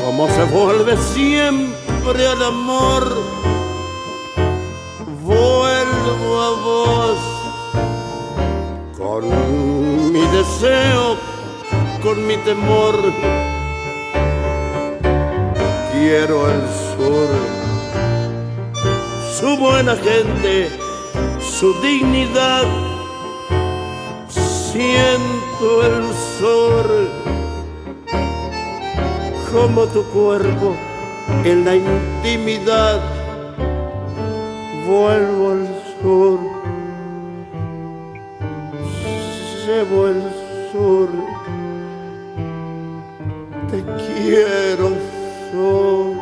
como se vuelve siempre al amor, vuelvo a vos con mi deseo, con mi temor. Quiero el sur, su buena gente, su dignidad. Siento el sol como tu cuerpo en la intimidad. Vuelvo al sur, llevo el sur. Te quiero, sol.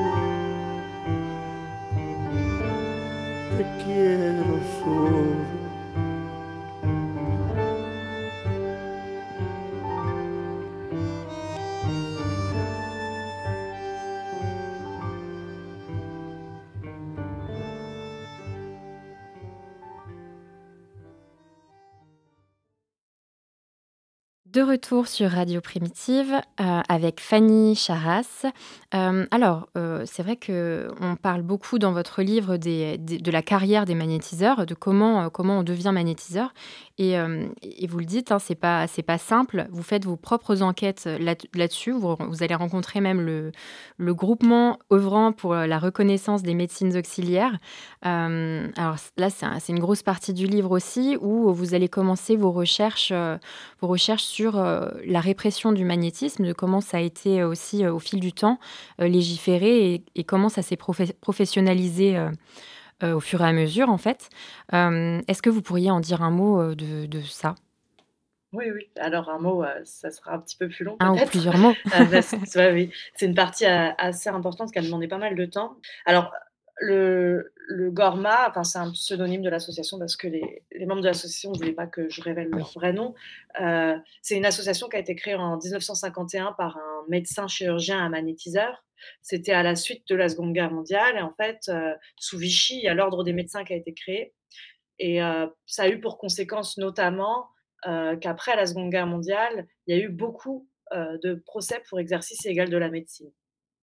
Te quiero, sol. De retour sur Radio Primitive euh, avec Fanny Charras. Euh, alors, euh, c'est vrai qu'on parle beaucoup dans votre livre des, des, de la carrière des magnétiseurs, de comment, euh, comment on devient magnétiseur. Et, euh, et vous le dites, hein, c'est pas, c'est pas simple. Vous faites vos propres enquêtes là, là-dessus. Vous, vous allez rencontrer même le, le groupement œuvrant pour la reconnaissance des médecines auxiliaires. Euh, alors là, c'est, un, c'est une grosse partie du livre aussi, où vous allez commencer vos recherches, euh, vos recherches sur sur euh, la répression du magnétisme, de comment ça a été aussi euh, au fil du temps euh, légiféré et, et comment ça s'est profe- professionnalisé euh, euh, au fur et à mesure en fait. Euh, est-ce que vous pourriez en dire un mot euh, de, de ça ? Oui, oui. Alors un mot, euh, ça sera un petit peu plus long Un ou peut-être. plusieurs mots. Euh, parce que, ouais, oui. C'est une partie euh, assez importante qui a demandé pas mal de temps. Alors, le, le Gorma, enfin, c'est un pseudonyme de l'association parce que les, les membres de l'association ne voulaient pas que je révèle leur Oui. vrai nom. Euh, c'est une association qui a été créée en dix-neuf cent cinquante et un par un médecin chirurgien, un magnétiseur. C'était à la suite de la Seconde Guerre mondiale. Et en fait, euh, sous Vichy, il y a l'Ordre des médecins qui a été créé. Et euh, ça a eu pour conséquence notamment euh, qu'après la Seconde Guerre mondiale, il y a eu beaucoup euh, de procès pour exercice illégal de la médecine.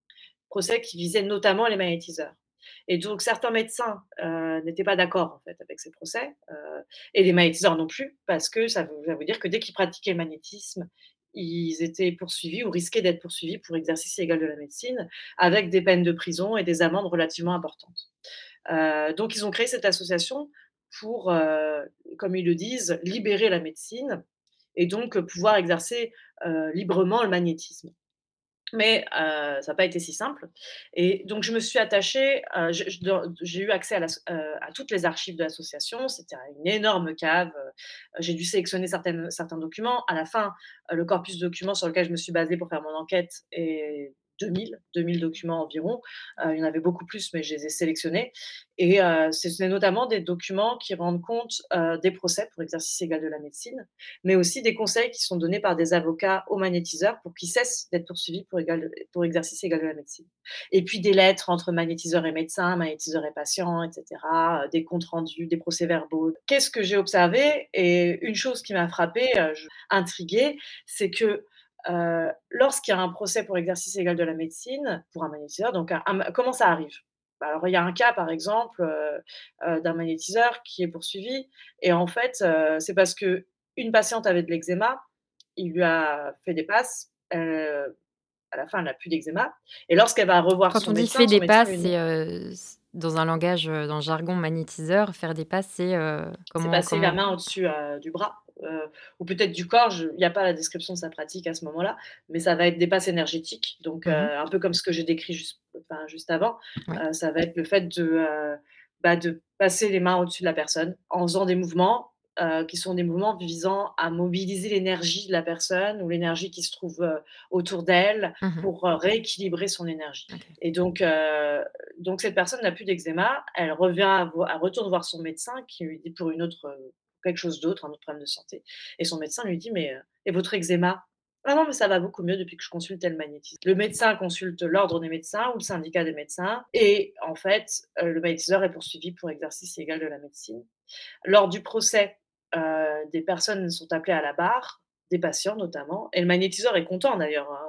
Procès qui visaient notamment les magnétiseurs. Et donc certains médecins euh, n'étaient pas d'accord en fait avec ces procès, euh, et les magnétiseurs non plus, parce que ça veut, ça veut dire que dès qu'ils pratiquaient le magnétisme, ils étaient poursuivis ou risquaient d'être poursuivis pour exercice illégal de la médecine, avec des peines de prison et des amendes relativement importantes. Euh, donc ils ont créé cette association pour, euh, comme ils le disent, libérer la médecine et donc pouvoir exercer euh, librement le magnétisme. Mais euh, ça n'a pas été si simple. Et donc, je me suis attachée, euh, je- je- dans- j'ai eu accès à, la- euh, à toutes les archives de l'association. C'était une énorme cave. euh, J'ai dû sélectionner certaines, certains documents. À la fin, euh, le corpus de documents sur lequel je me suis basée pour faire mon enquête est deux mille, deux mille documents environ. Euh, il y en avait beaucoup plus, mais je les ai sélectionnés. Et euh, ce sont notamment des documents qui rendent compte euh, des procès pour exercice égal de la médecine, mais aussi des conseils qui sont donnés par des avocats aux magnétiseurs pour qu'ils cessent d'être poursuivis pour, égal, pour exercice égal de la médecine. Et puis des lettres entre magnétiseurs et médecins, magnétiseurs et patients, et cetera, euh, des comptes rendus, des procès-verbaux. Qu'est-ce que j'ai observé ? Et une chose qui m'a frappée, euh, intriguée, c'est que euh, lorsqu'il y a un procès pour exercice égal de la médecine, pour un magnétiseur, donc un, un, comment ça arrive ? Alors, il y a un cas, par exemple, euh, euh, d'un magnétiseur qui est poursuivi, et en fait, euh, c'est parce que une patiente avait de l'eczéma, il lui a fait des passes, euh, à la fin, elle n'a plus d'eczéma, et lorsqu'elle va revoir Quand son on dit médecin, fait son des médecin passes, lui dit c'est euh, dans un langage, euh, dans le jargon magnétiseur, faire des passes, c'est euh, c'est comment, passer la comment... main au-dessus euh, du bras, euh, ou peut-être du corps, il n'y a pas la description de sa pratique à ce moment-là, mais ça va être des passes énergétiques, donc Mhm. euh, un peu comme ce que j'ai décrit juste, enfin, juste avant, Ouais. euh, ça va être le fait de, euh, bah, de passer les mains au-dessus de la personne en faisant des mouvements euh, qui sont des mouvements visant à mobiliser l'énergie de la personne ou l'énergie qui se trouve euh, autour d'elle Mhm. pour euh, rééquilibrer son énergie. Ok. Et donc, euh, donc cette personne n'a plus d'eczéma, elle revient, à vo- elle retourne voir son médecin qui lui dit pour une autre, euh, quelque chose d'autre, un autre problème de santé. Et son médecin lui dit, mais euh, et votre eczéma ? Ah non, mais ça va beaucoup mieux depuis que je consulte le magnétisme. Le médecin consulte l'ordre des médecins ou le syndicat des médecins, et en fait, euh, le magnétiseur est poursuivi pour exercice illégal de la médecine. Lors du procès, euh, des personnes sont appelées à la barre, des patients notamment, et le magnétiseur est content d'ailleurs, hein.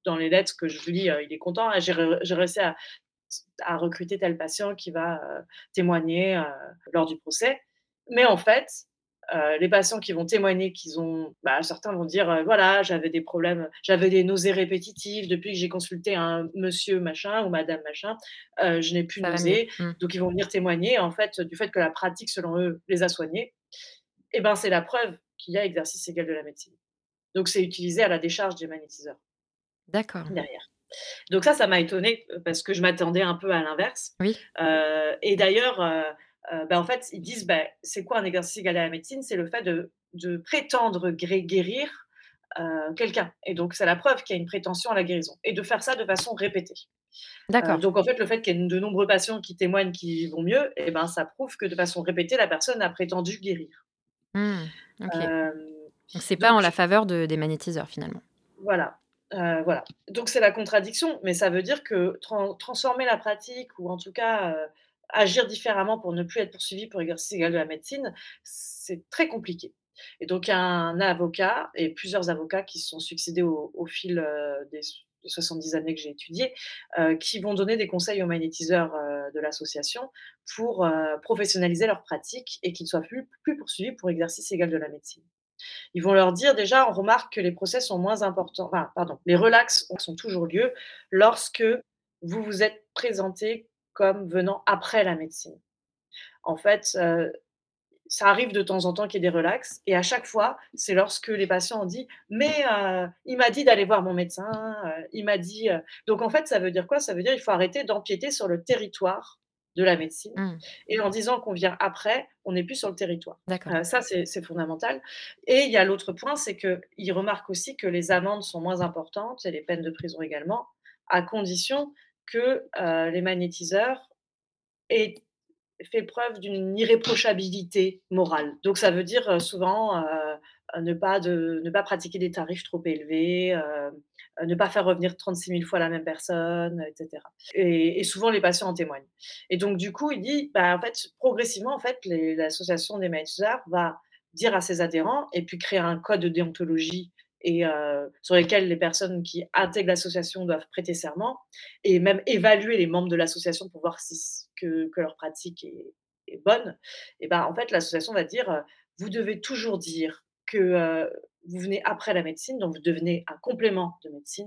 dans les lettres que je lis, heu, il est content: «Ah j'ai re j'ai réussi à à recruter tel patient qui va, heu, témoigner, heu, lors du procès». Mais en fait, heu, les patients qui vont témoigner qu'ils ont bah, certains vont dire, heu: «Voilà, j'avais des problèmes, j'avais des nausées répétitives depuis que j'ai consulté un monsieur machin ou madame machin, heu, je n'ai plus de Ça va mieux. nausées». Mmh. Donc ils vont venir témoigner en fait, du fait que la pratique selon eux les a soignés et ben, c'est la preuve qu'il y a exercice égal de la médecine. Donc c'est utilisé à la décharge des magnétiseurs, D'accord. derrière. Donc ça, ça m'a étonnée, heu, parce que je m'attendais un peu à l'inverse, Oui. heu et d'ailleurs, heu heu, bah, en fait, ils disent: «Bah, c'est quoi un exercice égal à la médecine? C'est le fait de de prétendre gré guérir, heu, quelqu'un et donc c'est la preuve qu'il y a une prétention à la guérison et de faire ça de façon répétée». Heu, D'accord. donc en fait, le fait qu'il y ait de nombreux patients qui témoignent qu'ils vont mieux et ben, ça prouve que de façon répétée, la personne a prétendu guérir. Mmh. OK. Hem, Donc c'est pas en la donc faveur de des magnétiseurs, finalement? voilà, heu, voilà. Donc c'est la contradiction, mais ça veut dire que tran transformer la pratique ou en tout cas, heu, agir différemment pour ne plus être poursuivi pour exercice illégal de la médecine, c'est très compliqué. Et donc il y a un avocat et plusieurs avocats qui se sont succédés au au fil, heu, des s des soixante-dix années que j'ai étudié, heu, qui vont donner des conseils aux magnétiseurs, heu, de l'association pour, heu, professionnaliser leur pratique et qu'ils ne soient plus plus poursuivis pour exercice illégal de la médecine. Ils vont leur dire déjà, on remarque que les procès sont moins importants, enfin, pardon, les relax ont toujours lieu lorsque vous vous êtes présenté comme venant après la médecine. En fait, heu, ça arrive de temps en temps qu'il y ait des relax et à chaque fois, c'est lorsque les patients ont dit: «Mais heu, il m'a dit d'aller voir mon médecin, heu, il m'a dit, heu» donc en fait, ça veut dire quoi? Ça veut dire il faut arrêter d'empiéter sur le territoire de la médecine Mmh. et en disant qu'on vient après, on n'est plus sur le territoire. D'accord. Heu, ça, c'est c'est fondamental et il y a l'autre point, c'est qu'ils remarquent aussi que les amendes sont moins importantes et les peines de prison également, à condition que, heu, les magnétiseurs aient fait preuve d'une irréprochabilité morale. Donc ça veut dire, heu, souvent, heu heu, ne pas de ne pas pratiquer des tarifs trop élevés, heu heu, ne pas faire revenir trente-six mille fois la même personne, et cetera et et souvent les patients en témoignent et donc du coup, il dit, bah, en fait, progressivement, en fait, les l'association des magnétiseurs va dire à ses adhérents et puis créer un code de déontologie et heu, sur lesquels les personnes qui intègrent l'association doivent prêter serment et même évaluer les membres de l'association pour voir si c que que leur pratique est est bonne et ben, en fait, l'association va dire, heu: «Vous devez toujours dire que, heu, vous venez après la médecine, donc vous devenez un complément de médecine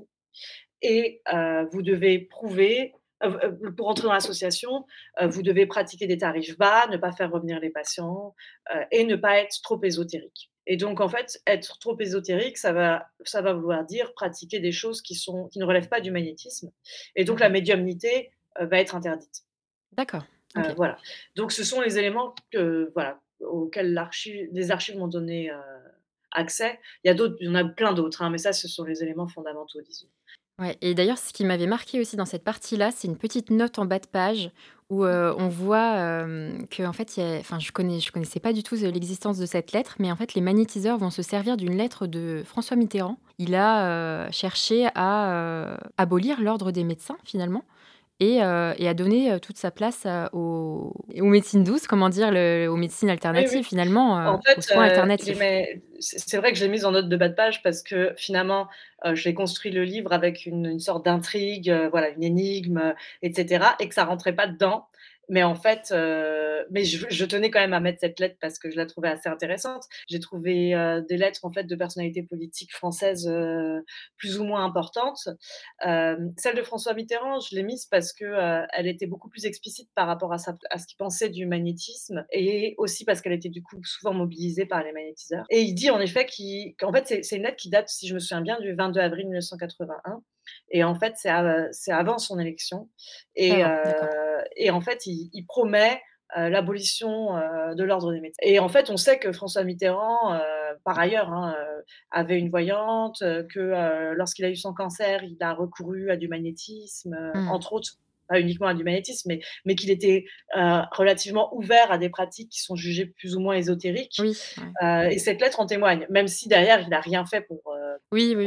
et heu, vous devez prouver, heu heu, pour entrer dans l'association, heu, vous devez pratiquer des tarifs bas, ne pas faire revenir les patients, heu et ne pas être trop ésotérique» et donc en fait, être trop ésotérique, ça va ça va vouloir dire pratiquer des choses qui sont qui ne relèvent pas du magnétisme et donc la Mmh. médiumnité, heu, va être interdite. D'accord. Heu, OK. voilà. Donc ce sont les éléments que voilà, auxquels l'archive les archives m'ont donné, heu, accès. Il y a d'autres il y en a plein d'autres, hein, mais ça, ce sont les éléments fondamentaux, disons. Ouais et d'ailleurs, ce qui m'avait marqué aussi dans cette partie-là, c'est une petite note en bas de page où, heu, on voit, hem, qu'en fait, il y a enfin, je connais je connaissais pas du tout de l'existence de cette lettre, mais en fait, les magnétiseurs vont se servir d'une lettre de François Mitterrand. Il a, heu, cherché à, heu, abolir l'ordre des médecins, finalement et heu et à donner, heu, toute sa place à aux aux médecines douces, comment dire? Le aux médecines Oui, oui. alternatives, finalement, heu, En aux fait, soins heu, les alternatifs. mé c'est c'est vrai que je l'ai mise en note de bas de page parce que finalement, heu, j'ai construit le livre avec une une sorte d'intrigue, heu, voilà, une énigme, heu et cetera et que ça rentrait pas dedans. Mais en fait, heu, mais je je tenais quand même à mettre cette lettre parce que je la trouvais assez intéressante. J'ai trouvé, heu, des lettres en fait de personnalités politiques françaises, heu, plus ou moins importantes. Hem, celle de François Mitterrand, je l'ai mise parce que, heu, elle était beaucoup plus explicite par rapport à sa à ce qu'il pensait du magnétisme et aussi parce qu'elle était du coup souvent mobilisée par les magnétiseurs et il dit en effet qu'il qu'en fait c'est c'est une lettre qui date, si je me souviens bien, du vingt-deux avril mille neuf cent quatre-vingt-un et en fait c'est a c'est avant son élection C'est et avant, heu d'accord. et en fait il il promet, heu, l'abolition, heu, de l'ordre des médecins et en fait on sait que François Mitterrand, heu, par ailleurs, hein, heu, avait une voyante, heu, que, heu, lorsqu'il a eu son cancer, il a recouru à du magnétisme, heu, Mmh. entre autres, pas uniquement à du magnétisme, mais mais qu'il était, heu, relativement ouvert à des pratiques qui sont jugées plus ou moins ésotériques, Oui, ouais. heu et cette lettre en témoigne, même si derrière il a rien fait pour, heu, Oui, oui, pour, heu oui.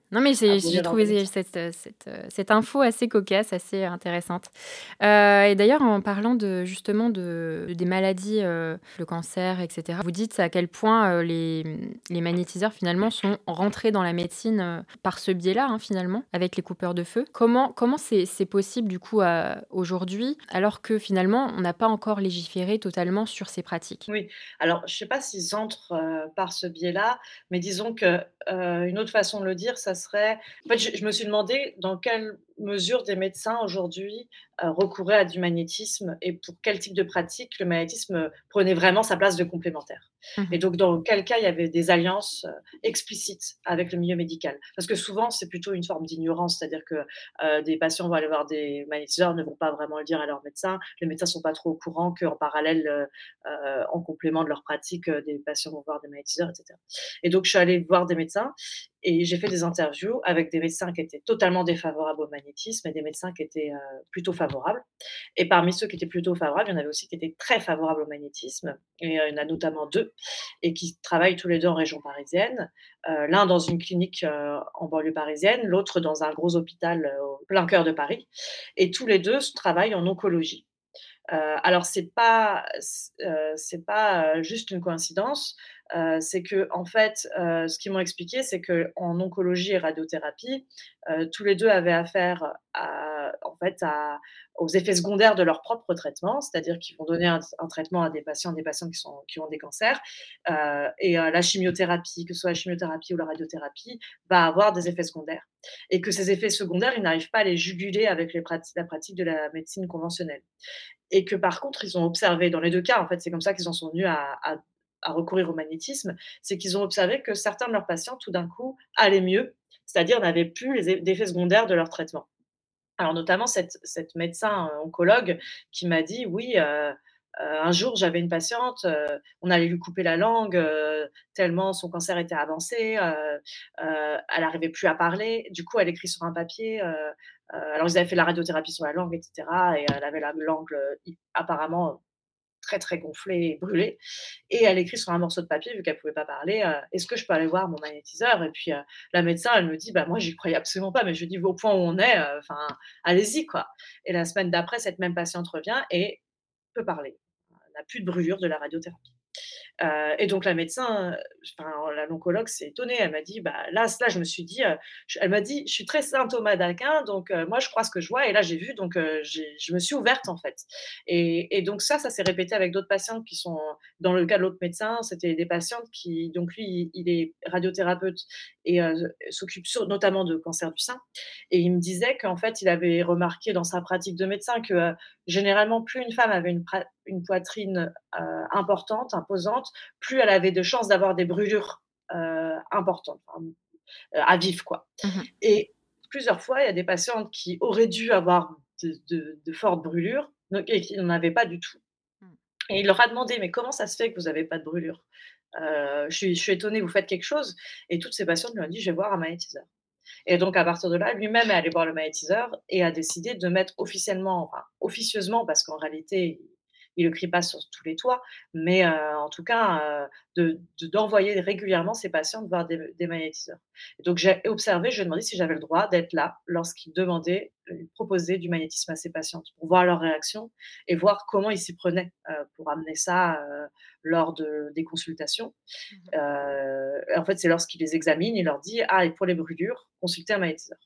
Non, mais à j'ai j'ai brûler leurs trouvé médecins. cette, heu, cette, heu, cette info assez cocasse, assez intéressante. Heu et d'ailleurs, en parlant de justement de des maladies, heu, le cancer et cetera, vous dites à quel point, heu, les, mmh, les magnétiseurs finalement sont rentrés dans la médecine, heu, par ce biais-là, hein, finalement, avec les coupeurs de feu. Comment comment c'est c'est possible du coup, à aujourd'hui, alors que finalement on n'a pas encore légiféré totalement sur ces pratiques? Oui, alors je sais pas s'ils entrent, heu, par ce biais-là, mais disons que, heu, une autre façon de le dire, ça serait en fait, je je me suis demandé dans quelle mesure des médecins aujourd'hui, heu, recouraient à du magnétisme et pour quel type de pratique le magnétisme, heu, prenait vraiment sa place de complémentaire. Et Mmh. donc dans quel cas il y avait des alliances, heu, explicites avec le milieu médical. Parce que souvent, c'est plutôt une forme d'ignorance, c'est-à-dire que, heu, des patients vont aller voir des magnétiseurs, ne vont pas vraiment le dire à leur médecin. Les médecins sont pas trop au courant qu'en parallèle, heu heu, en complément de leur pratique, heu, des patients vont voir des magnétiseurs, et cetera. Et donc je suis allée voir des médecins et j'ai fait des interviews avec des médecins qui étaient totalement défavorables au magnétisme et des médecins qui étaient, heu, plutôt favorables. Et parmi ceux qui étaient plutôt favorables, il y en avait aussi qui étaient très favorables au magnétisme et heu, il y en a notamment deux et qui travaillent tous les deux en région parisienne. Heu, l'un dans une clinique, heu, en banlieue parisienne, l'autre dans un gros hôpital, heu, au plein cœur de Paris et tous les deux s travaillent en oncologie. Heu, alors c'est pas c heu, c'est pas, heu, juste une coïncidence, heu, c'est qu'en fait, heu, ce qu'ils m'ont expliqué, c'est qu'en oncologie et radiothérapie, heu, tous les deux avaient affaire à en fait, à aux effets secondaires de leur propre traitement. C'est-à-dire qu'ils vont donner un un traitement à des patients des patients qui sont qui ont des cancers, heu et heu, la chimiothérapie, que ce soit la chimiothérapie ou la radiothérapie, va avoir des effets secondaires et que ces effets secondaires, ils n'arrivent pas à les juguler avec les prati la pratique de la médecine conventionnelle. Et que par contre, ils ont observé dans les deux cas, en fait, c'est comme ça qu'ils en sont venus à à à recourir au magnétisme, c'est qu'ils ont observé que certains de leurs patients, tout d'un coup, allaient mieux, c'est-à-dire n'avaient plus les é d'effets secondaires de leur traitement. Alors notamment cette cette médecin, heu, oncologue qui m'a dit: «Oui, heu heu, un jour j'avais une patiente, heu, on allait lui couper la langue, heu, tellement son cancer était avancé, heu heu, elle arrivait plus à parler. Du coup, elle écrit sur un papier, heu heu, alors ils avaient fait la radiothérapie sur la langue et cetera et elle avait la langue, heu, hy apparemment très, très gonflée et brûlée et elle écrit sur un morceau de papier, vu qu'elle pouvait pas parler, heu: «Est-ce que je peux aller voir mon magnétiseur?» Et puis, heu, la médecin, elle me dit: «Bah, moi, j'y croyais absolument pas», mais je lui dis: «Au point où on est, heu, enfin, allez-y, quoi». Et la semaine d'après, cette même patiente revient et peut parler. Elle n'a plus de brûlure de la radiothérapie. Heu et donc la médecin, heu, enfin la l'oncologue s'est étonnée. Elle m'a dit: «Bah, là là, je me suis dit, heu», j elle m'a dit: «Je suis très saint Thomas d'Aquin, donc heu, moi, je crois ce que je vois et là, j'ai vu, donc heu, j'ai je me suis ouverte, en fait». Et et donc ça, ça s'est répété avec d'autres patientes qui sont dans le cas de l'autre médecin, c'était des patientes qui donc lui, il il est radiothérapeute et heu, s'occupe sur notamment de cancer du sein et il me disait qu'en fait, il avait remarqué dans sa pratique de médecin que, heu, généralement, plus une femme avait une pra une poitrine, heu, importante, imposante, plus elle avait de chances d'avoir des brûlures, heu, importantes, enfin, heu, à vif, quoi. Mmh. Et plusieurs fois, il y a des patientes qui auraient dû avoir de de de fortes brûlures, donc et qui n'en avaient pas du tout. Mmh. Et il leur a demandé: «Mais comment ça se fait que vous avez pas de brûlures? Heu, je suis je suis étonné, vous faites quelque chose?» Et toutes ces patientes lui ont dit: «Je vais voir un magnétiseur». Et donc à partir de là, lui-même est allé voir le magnétiseur et a décidé de mettre officiellement, enfin officieusement, parce qu'en réalité, il ne le crie pas sur tous les toits, mais heu, en tout cas, heu, de de d'envoyer régulièrement ses patientes voir des des magnétiseurs. Et donc j'ai observé, je lui ai demandé si j'avais le droit d'être là lorsqu'il demandait, heu, proposait du magnétisme à ses patientes, pour voir leur réaction et voir comment ils s'y prenaient, heu, pour amener ça, heu, lors de des consultations. Mmh. Heu, en fait, c'est lorsqu'il les examine, il leur dit: «Ah et pour les brûlures, consultez un magnétiseur».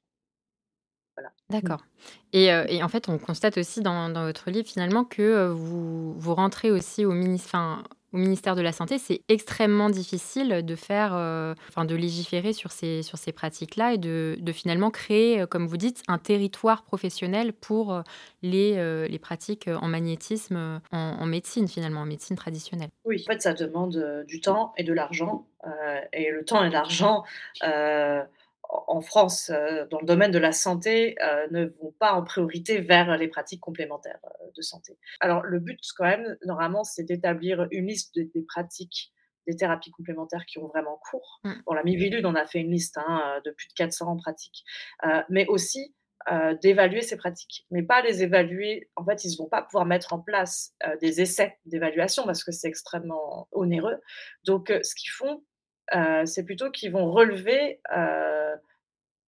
Voilà. Mmh. D'accord. Et heu et en fait, on constate aussi dans dans votre livre finalement que, heu, vous vous rentrez aussi au minis enfin, au ministère de la Santé. C'est extrêmement difficile de faire, heu, enfin de légiférer sur ces sur ces pratiques-là et de de finalement créer, heu, comme vous dites, un territoire professionnel pour, heu, les, heu, les pratiques, heu, en magnétisme, heu, en en médecine finalement, en médecine traditionnelle. Oui, en fait, ça demande, heu, du temps et de l'argent, heu et le temps et l'argent, heu, en en France, heu, dans le domaine de la santé, heu, ne vont pas en priorité vers les pratiques complémentaires, heu, de santé. Alors le but quand même, normalement, c'est d'établir une liste de des pratiques, des thérapies complémentaires qui ont vraiment cours. Mmh. Bon, la Miviludes en a fait une liste, hein, heu, de plus de quatre cents pratiques, heu, mais aussi, heu, d'évaluer ces pratiques, mais pas les évaluer en fait, ils ne vont pas pouvoir mettre en place, heu, des essais d'évaluation parce que c'est extrêmement onéreux. Donc heu, ce qu'ils font, heu, c'est plutôt qu'ils vont relever, heu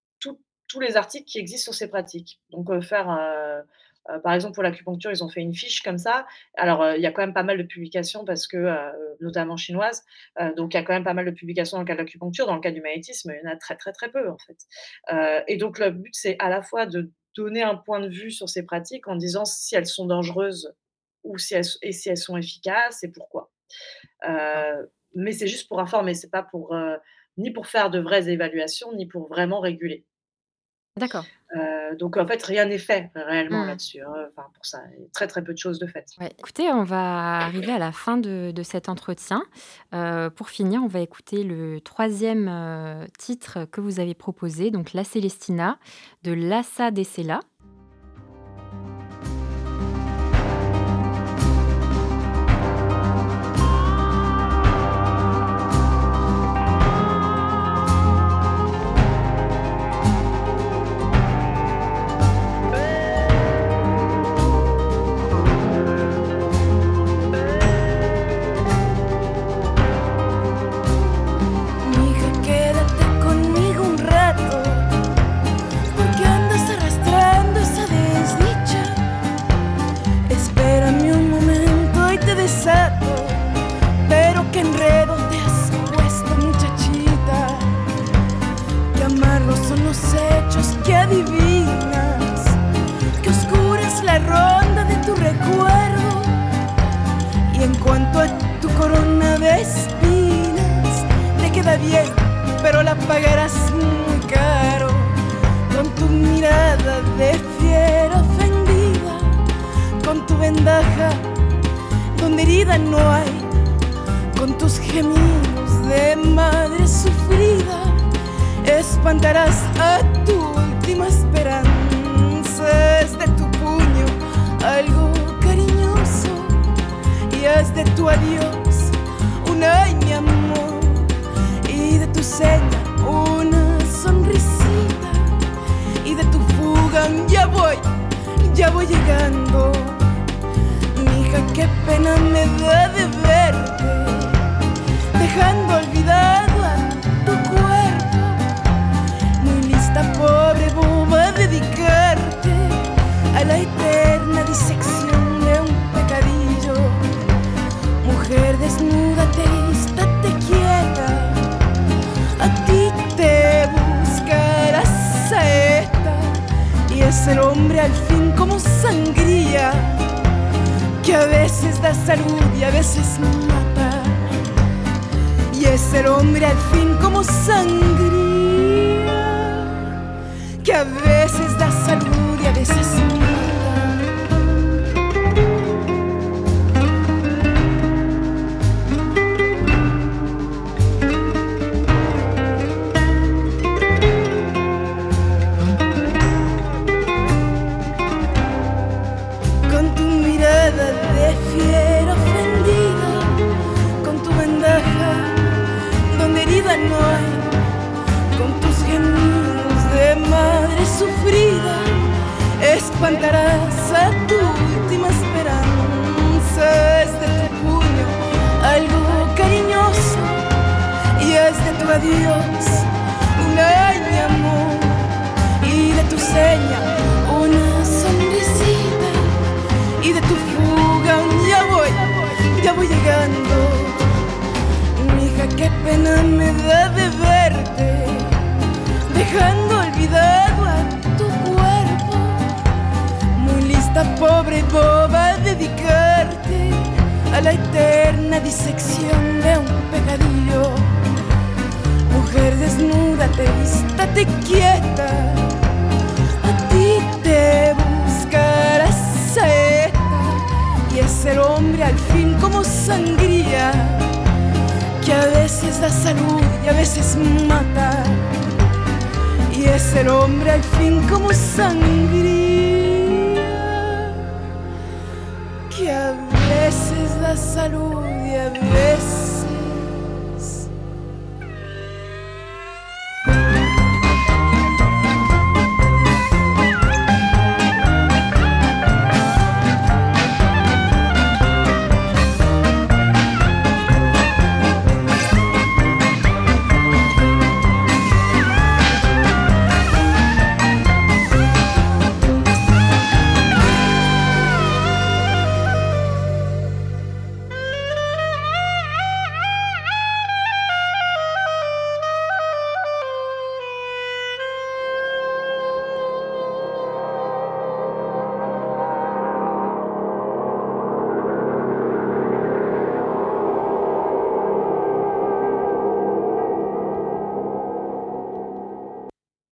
tous les articles qui existent sur ces pratiques. Donc, euh, faire, euh, euh, par exemple, pour l'acupuncture, ils ont fait une fiche comme ça. Alors, euh, il y a quand même pas mal de publications, parce que, euh, notamment chinoises, euh, donc il y a quand même pas mal de publications dans le cas de l'acupuncture. Dans le cas du magnétisme, il y en a très, très, très peu, en fait. Euh, et donc, le but, c'est à la fois de donner un point de vue sur ces pratiques en disant si elles sont dangereuses ou si elles, et si elles sont efficaces et pourquoi. Euh, mais c'est juste pour informer, c'est pas pour, euh, ni pour faire de vraies évaluations, ni pour vraiment réguler. D'accord. Euh, donc en fait, rien n'est fait réellement Mmh. là-dessus. Hein. Enfin, pour ça, il y a très très peu de choses de faites. Ouais. Écoutez, on va arriver à la fin de, de cet entretien. Euh, pour finir, on va écouter le troisième euh, titre que vous avez proposé, donc La Célestina de Lhasa de Sela.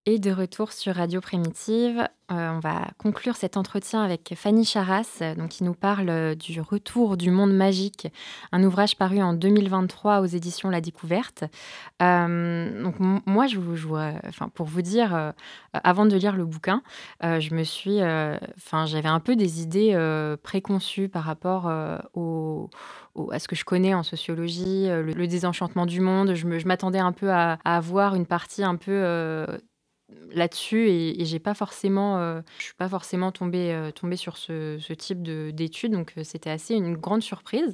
Et de retour sur Radio Primitive, euh, on va conclure cet entretien avec Fanny Charras, donc, qui nous parle du Retour du monde magique, un ouvrage paru en deux mille vingt-trois aux éditions La Découverte. Euh, donc, m- moi, je, je, enfin, pour vous dire, euh, avant de lire le bouquin, euh, je me suis, euh, enfin, j'avais un peu des idées euh, préconçues par rapport euh, au, au, à ce que je connais en sociologie, euh, le, le désenchantement du monde. Je, me, je m'attendais un peu à, à avoir une partie un peu euh, là-dessus et, et j'ai pas forcément, euh, je suis pas forcément tombée, euh, tombée sur ce, ce type de, d'études, donc euh, c'était assez une grande surprise.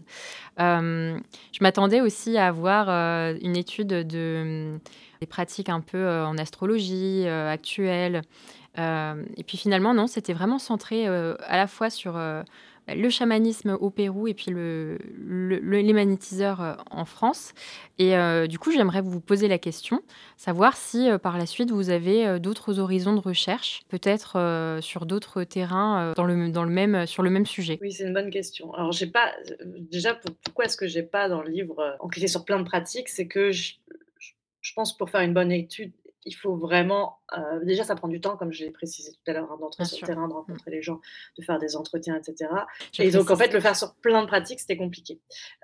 Euh, je m'attendais aussi à avoir euh, une étude de, des pratiques un peu euh, en astrologie euh, actuelle. Euh, et puis finalement, non, c'était vraiment centré euh, à la fois sur euh, le chamanisme au Pérou et puis le, le, le, les magnétiseurs euh, en France. Et euh, du coup, j'aimerais vous poser la question, savoir si euh, par la suite, vous avez euh, d'autres horizons de recherche, peut-être euh, sur d'autres terrains euh, dans le, dans le même, sur le même sujet. Oui, c'est une bonne question. Alors, j'ai pas, déjà, pour, pourquoi est-ce que j'ai pas dans le livre euh, enquêté sur plein de pratiques? C'est que je, je, je pense pour faire une bonne étude, il faut vraiment... Euh, déjà, ça prend du temps, comme je l'ai précisé tout à l'heure, hein, d'entrer Bien sur sûr. le terrain, de rencontrer les gens, de faire des entretiens, et cetera. Je Et donc, en précise. fait, le faire sur plein de pratiques, c'était compliqué.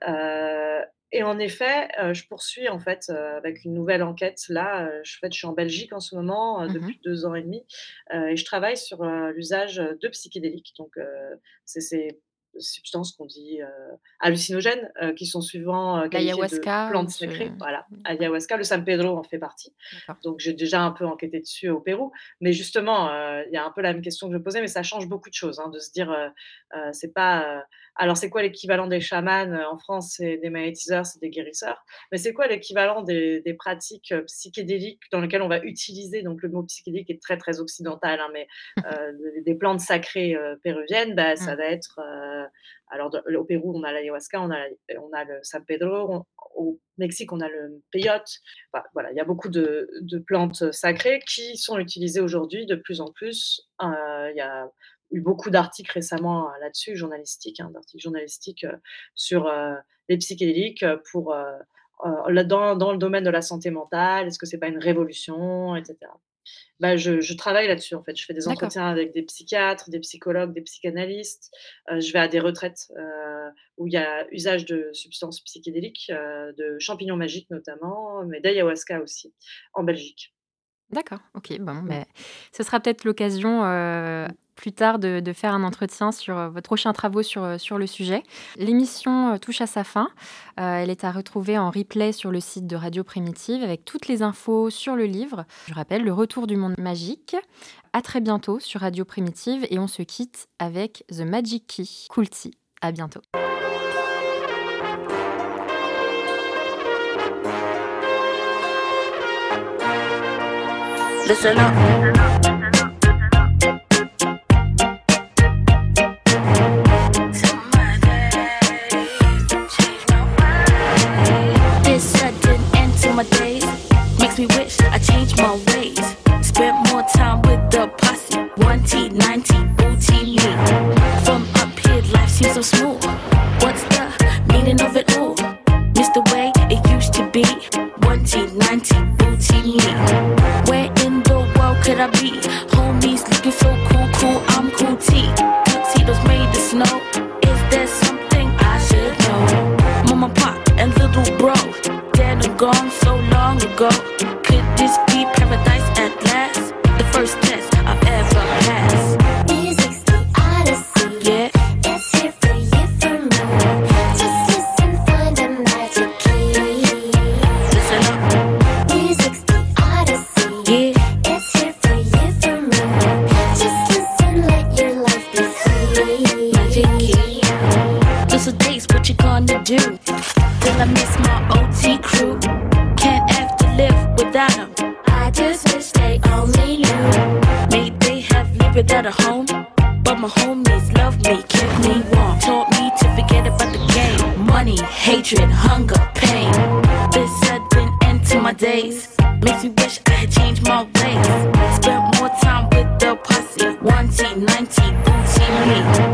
Euh, et en effet, euh, je poursuis en fait euh, avec une nouvelle enquête. Là, euh, je, en fait, je suis en Belgique en ce moment, euh, Mhm. depuis deux ans et demi, euh, et je travaille sur euh, l'usage de psychédéliques. Donc, euh, c'est ces substances qu'on dit euh, hallucinogènes, euh, qui sont souvent euh, qualifiées de L'ayahuasca plantes ou ce... sacrées. Voilà, Ouais. ayahuasca, le San Pedro en fait partie. D'accord. Donc, j'ai déjà un peu enquêté dessus au Pérou. Mais justement, il euh, y a un peu la même question que je posais, mais ça change beaucoup de choses, hein, de se dire, euh, euh, c'est pas... Euh, alors, c'est quoi l'équivalent des chamans? En France, c'est des magnétiseurs, c'est des guérisseurs. Mais c'est quoi l'équivalent des, des pratiques psychédéliques dans lesquelles on va utiliser, donc le mot psychédélique est très, très occidental, hein, mais euh, des plantes sacrées euh, péruviennes, bah, ça va être... Euh, alors, de, au Pérou, on a l'ayahuasca, on a, on a le San Pedro, on, au Mexique, on a le peyote. Enfin, voilà, il y a beaucoup de, de plantes sacrées qui sont utilisées aujourd'hui de plus en plus. Euh, il y a eu beaucoup d'articles récemment euh, là-dessus, journalistiques, hein, d'articles journalistiques euh, sur euh, les psychédéliques pour, euh, euh, dans, dans le domaine de la santé mentale. Est-ce que c'est pas une révolution, et cetera. Bah, je, je travaille là-dessus, en fait. Je fais des D'accord. entretiens avec des psychiatres, des psychologues, des psychanalystes. Euh, je vais à des retraites euh, où il y a usage de substances psychédéliques, euh, de champignons magiques notamment, mais d'ayahuasca aussi, en Belgique. D'accord, ok. Bon, Mm. ben, ce sera peut-être l'occasion euh, plus tard de, de faire un entretien sur euh, votre prochains travaux sur, euh, sur le sujet. L'émission euh, touche à sa fin. Euh, elle est à retrouver en replay sur le site de Radio Primitive avec toutes les infos sur le livre. Je rappelle, Le Retour du monde magique. À très bientôt sur Radio Primitive et on se quitte avec The Magic Key, Kool T. À bientôt. Listen up. This sudden end to my days makes me wish I changed my ways. Spent more time with the posse. One T, ninety, booty me. From up here, life seems so smooth. What's the meaning of it all? Miss the way it used to be. One T, ninety, booty me. Where in the world could I be? Homies looking so cool, cool, I'm cool T. Tuxedos made of snow. Is there something I should know? Mama, pop, and little bro, dead and gone so long ago. Could this be paradise at last? The first test I've ever passed. Music's the odyssey. Yeah. It's here for you, for me. Just listen, find a magic key. Listen up. Music's the odyssey. Yeah. It's here for you, for me. Just listen, let your life be free. Magic key. Little days, what you gonna do? Will I miss my O T crew? Can't have to live without them. I just wish they only knew. May they have lived without a home, but my homies love me, kept me warm, taught me to forget about the game. Money, hatred, hunger, pain. This sudden end to my days makes me wish I had changed my ways. Spent more time with the posse. One T, ninety, booty me.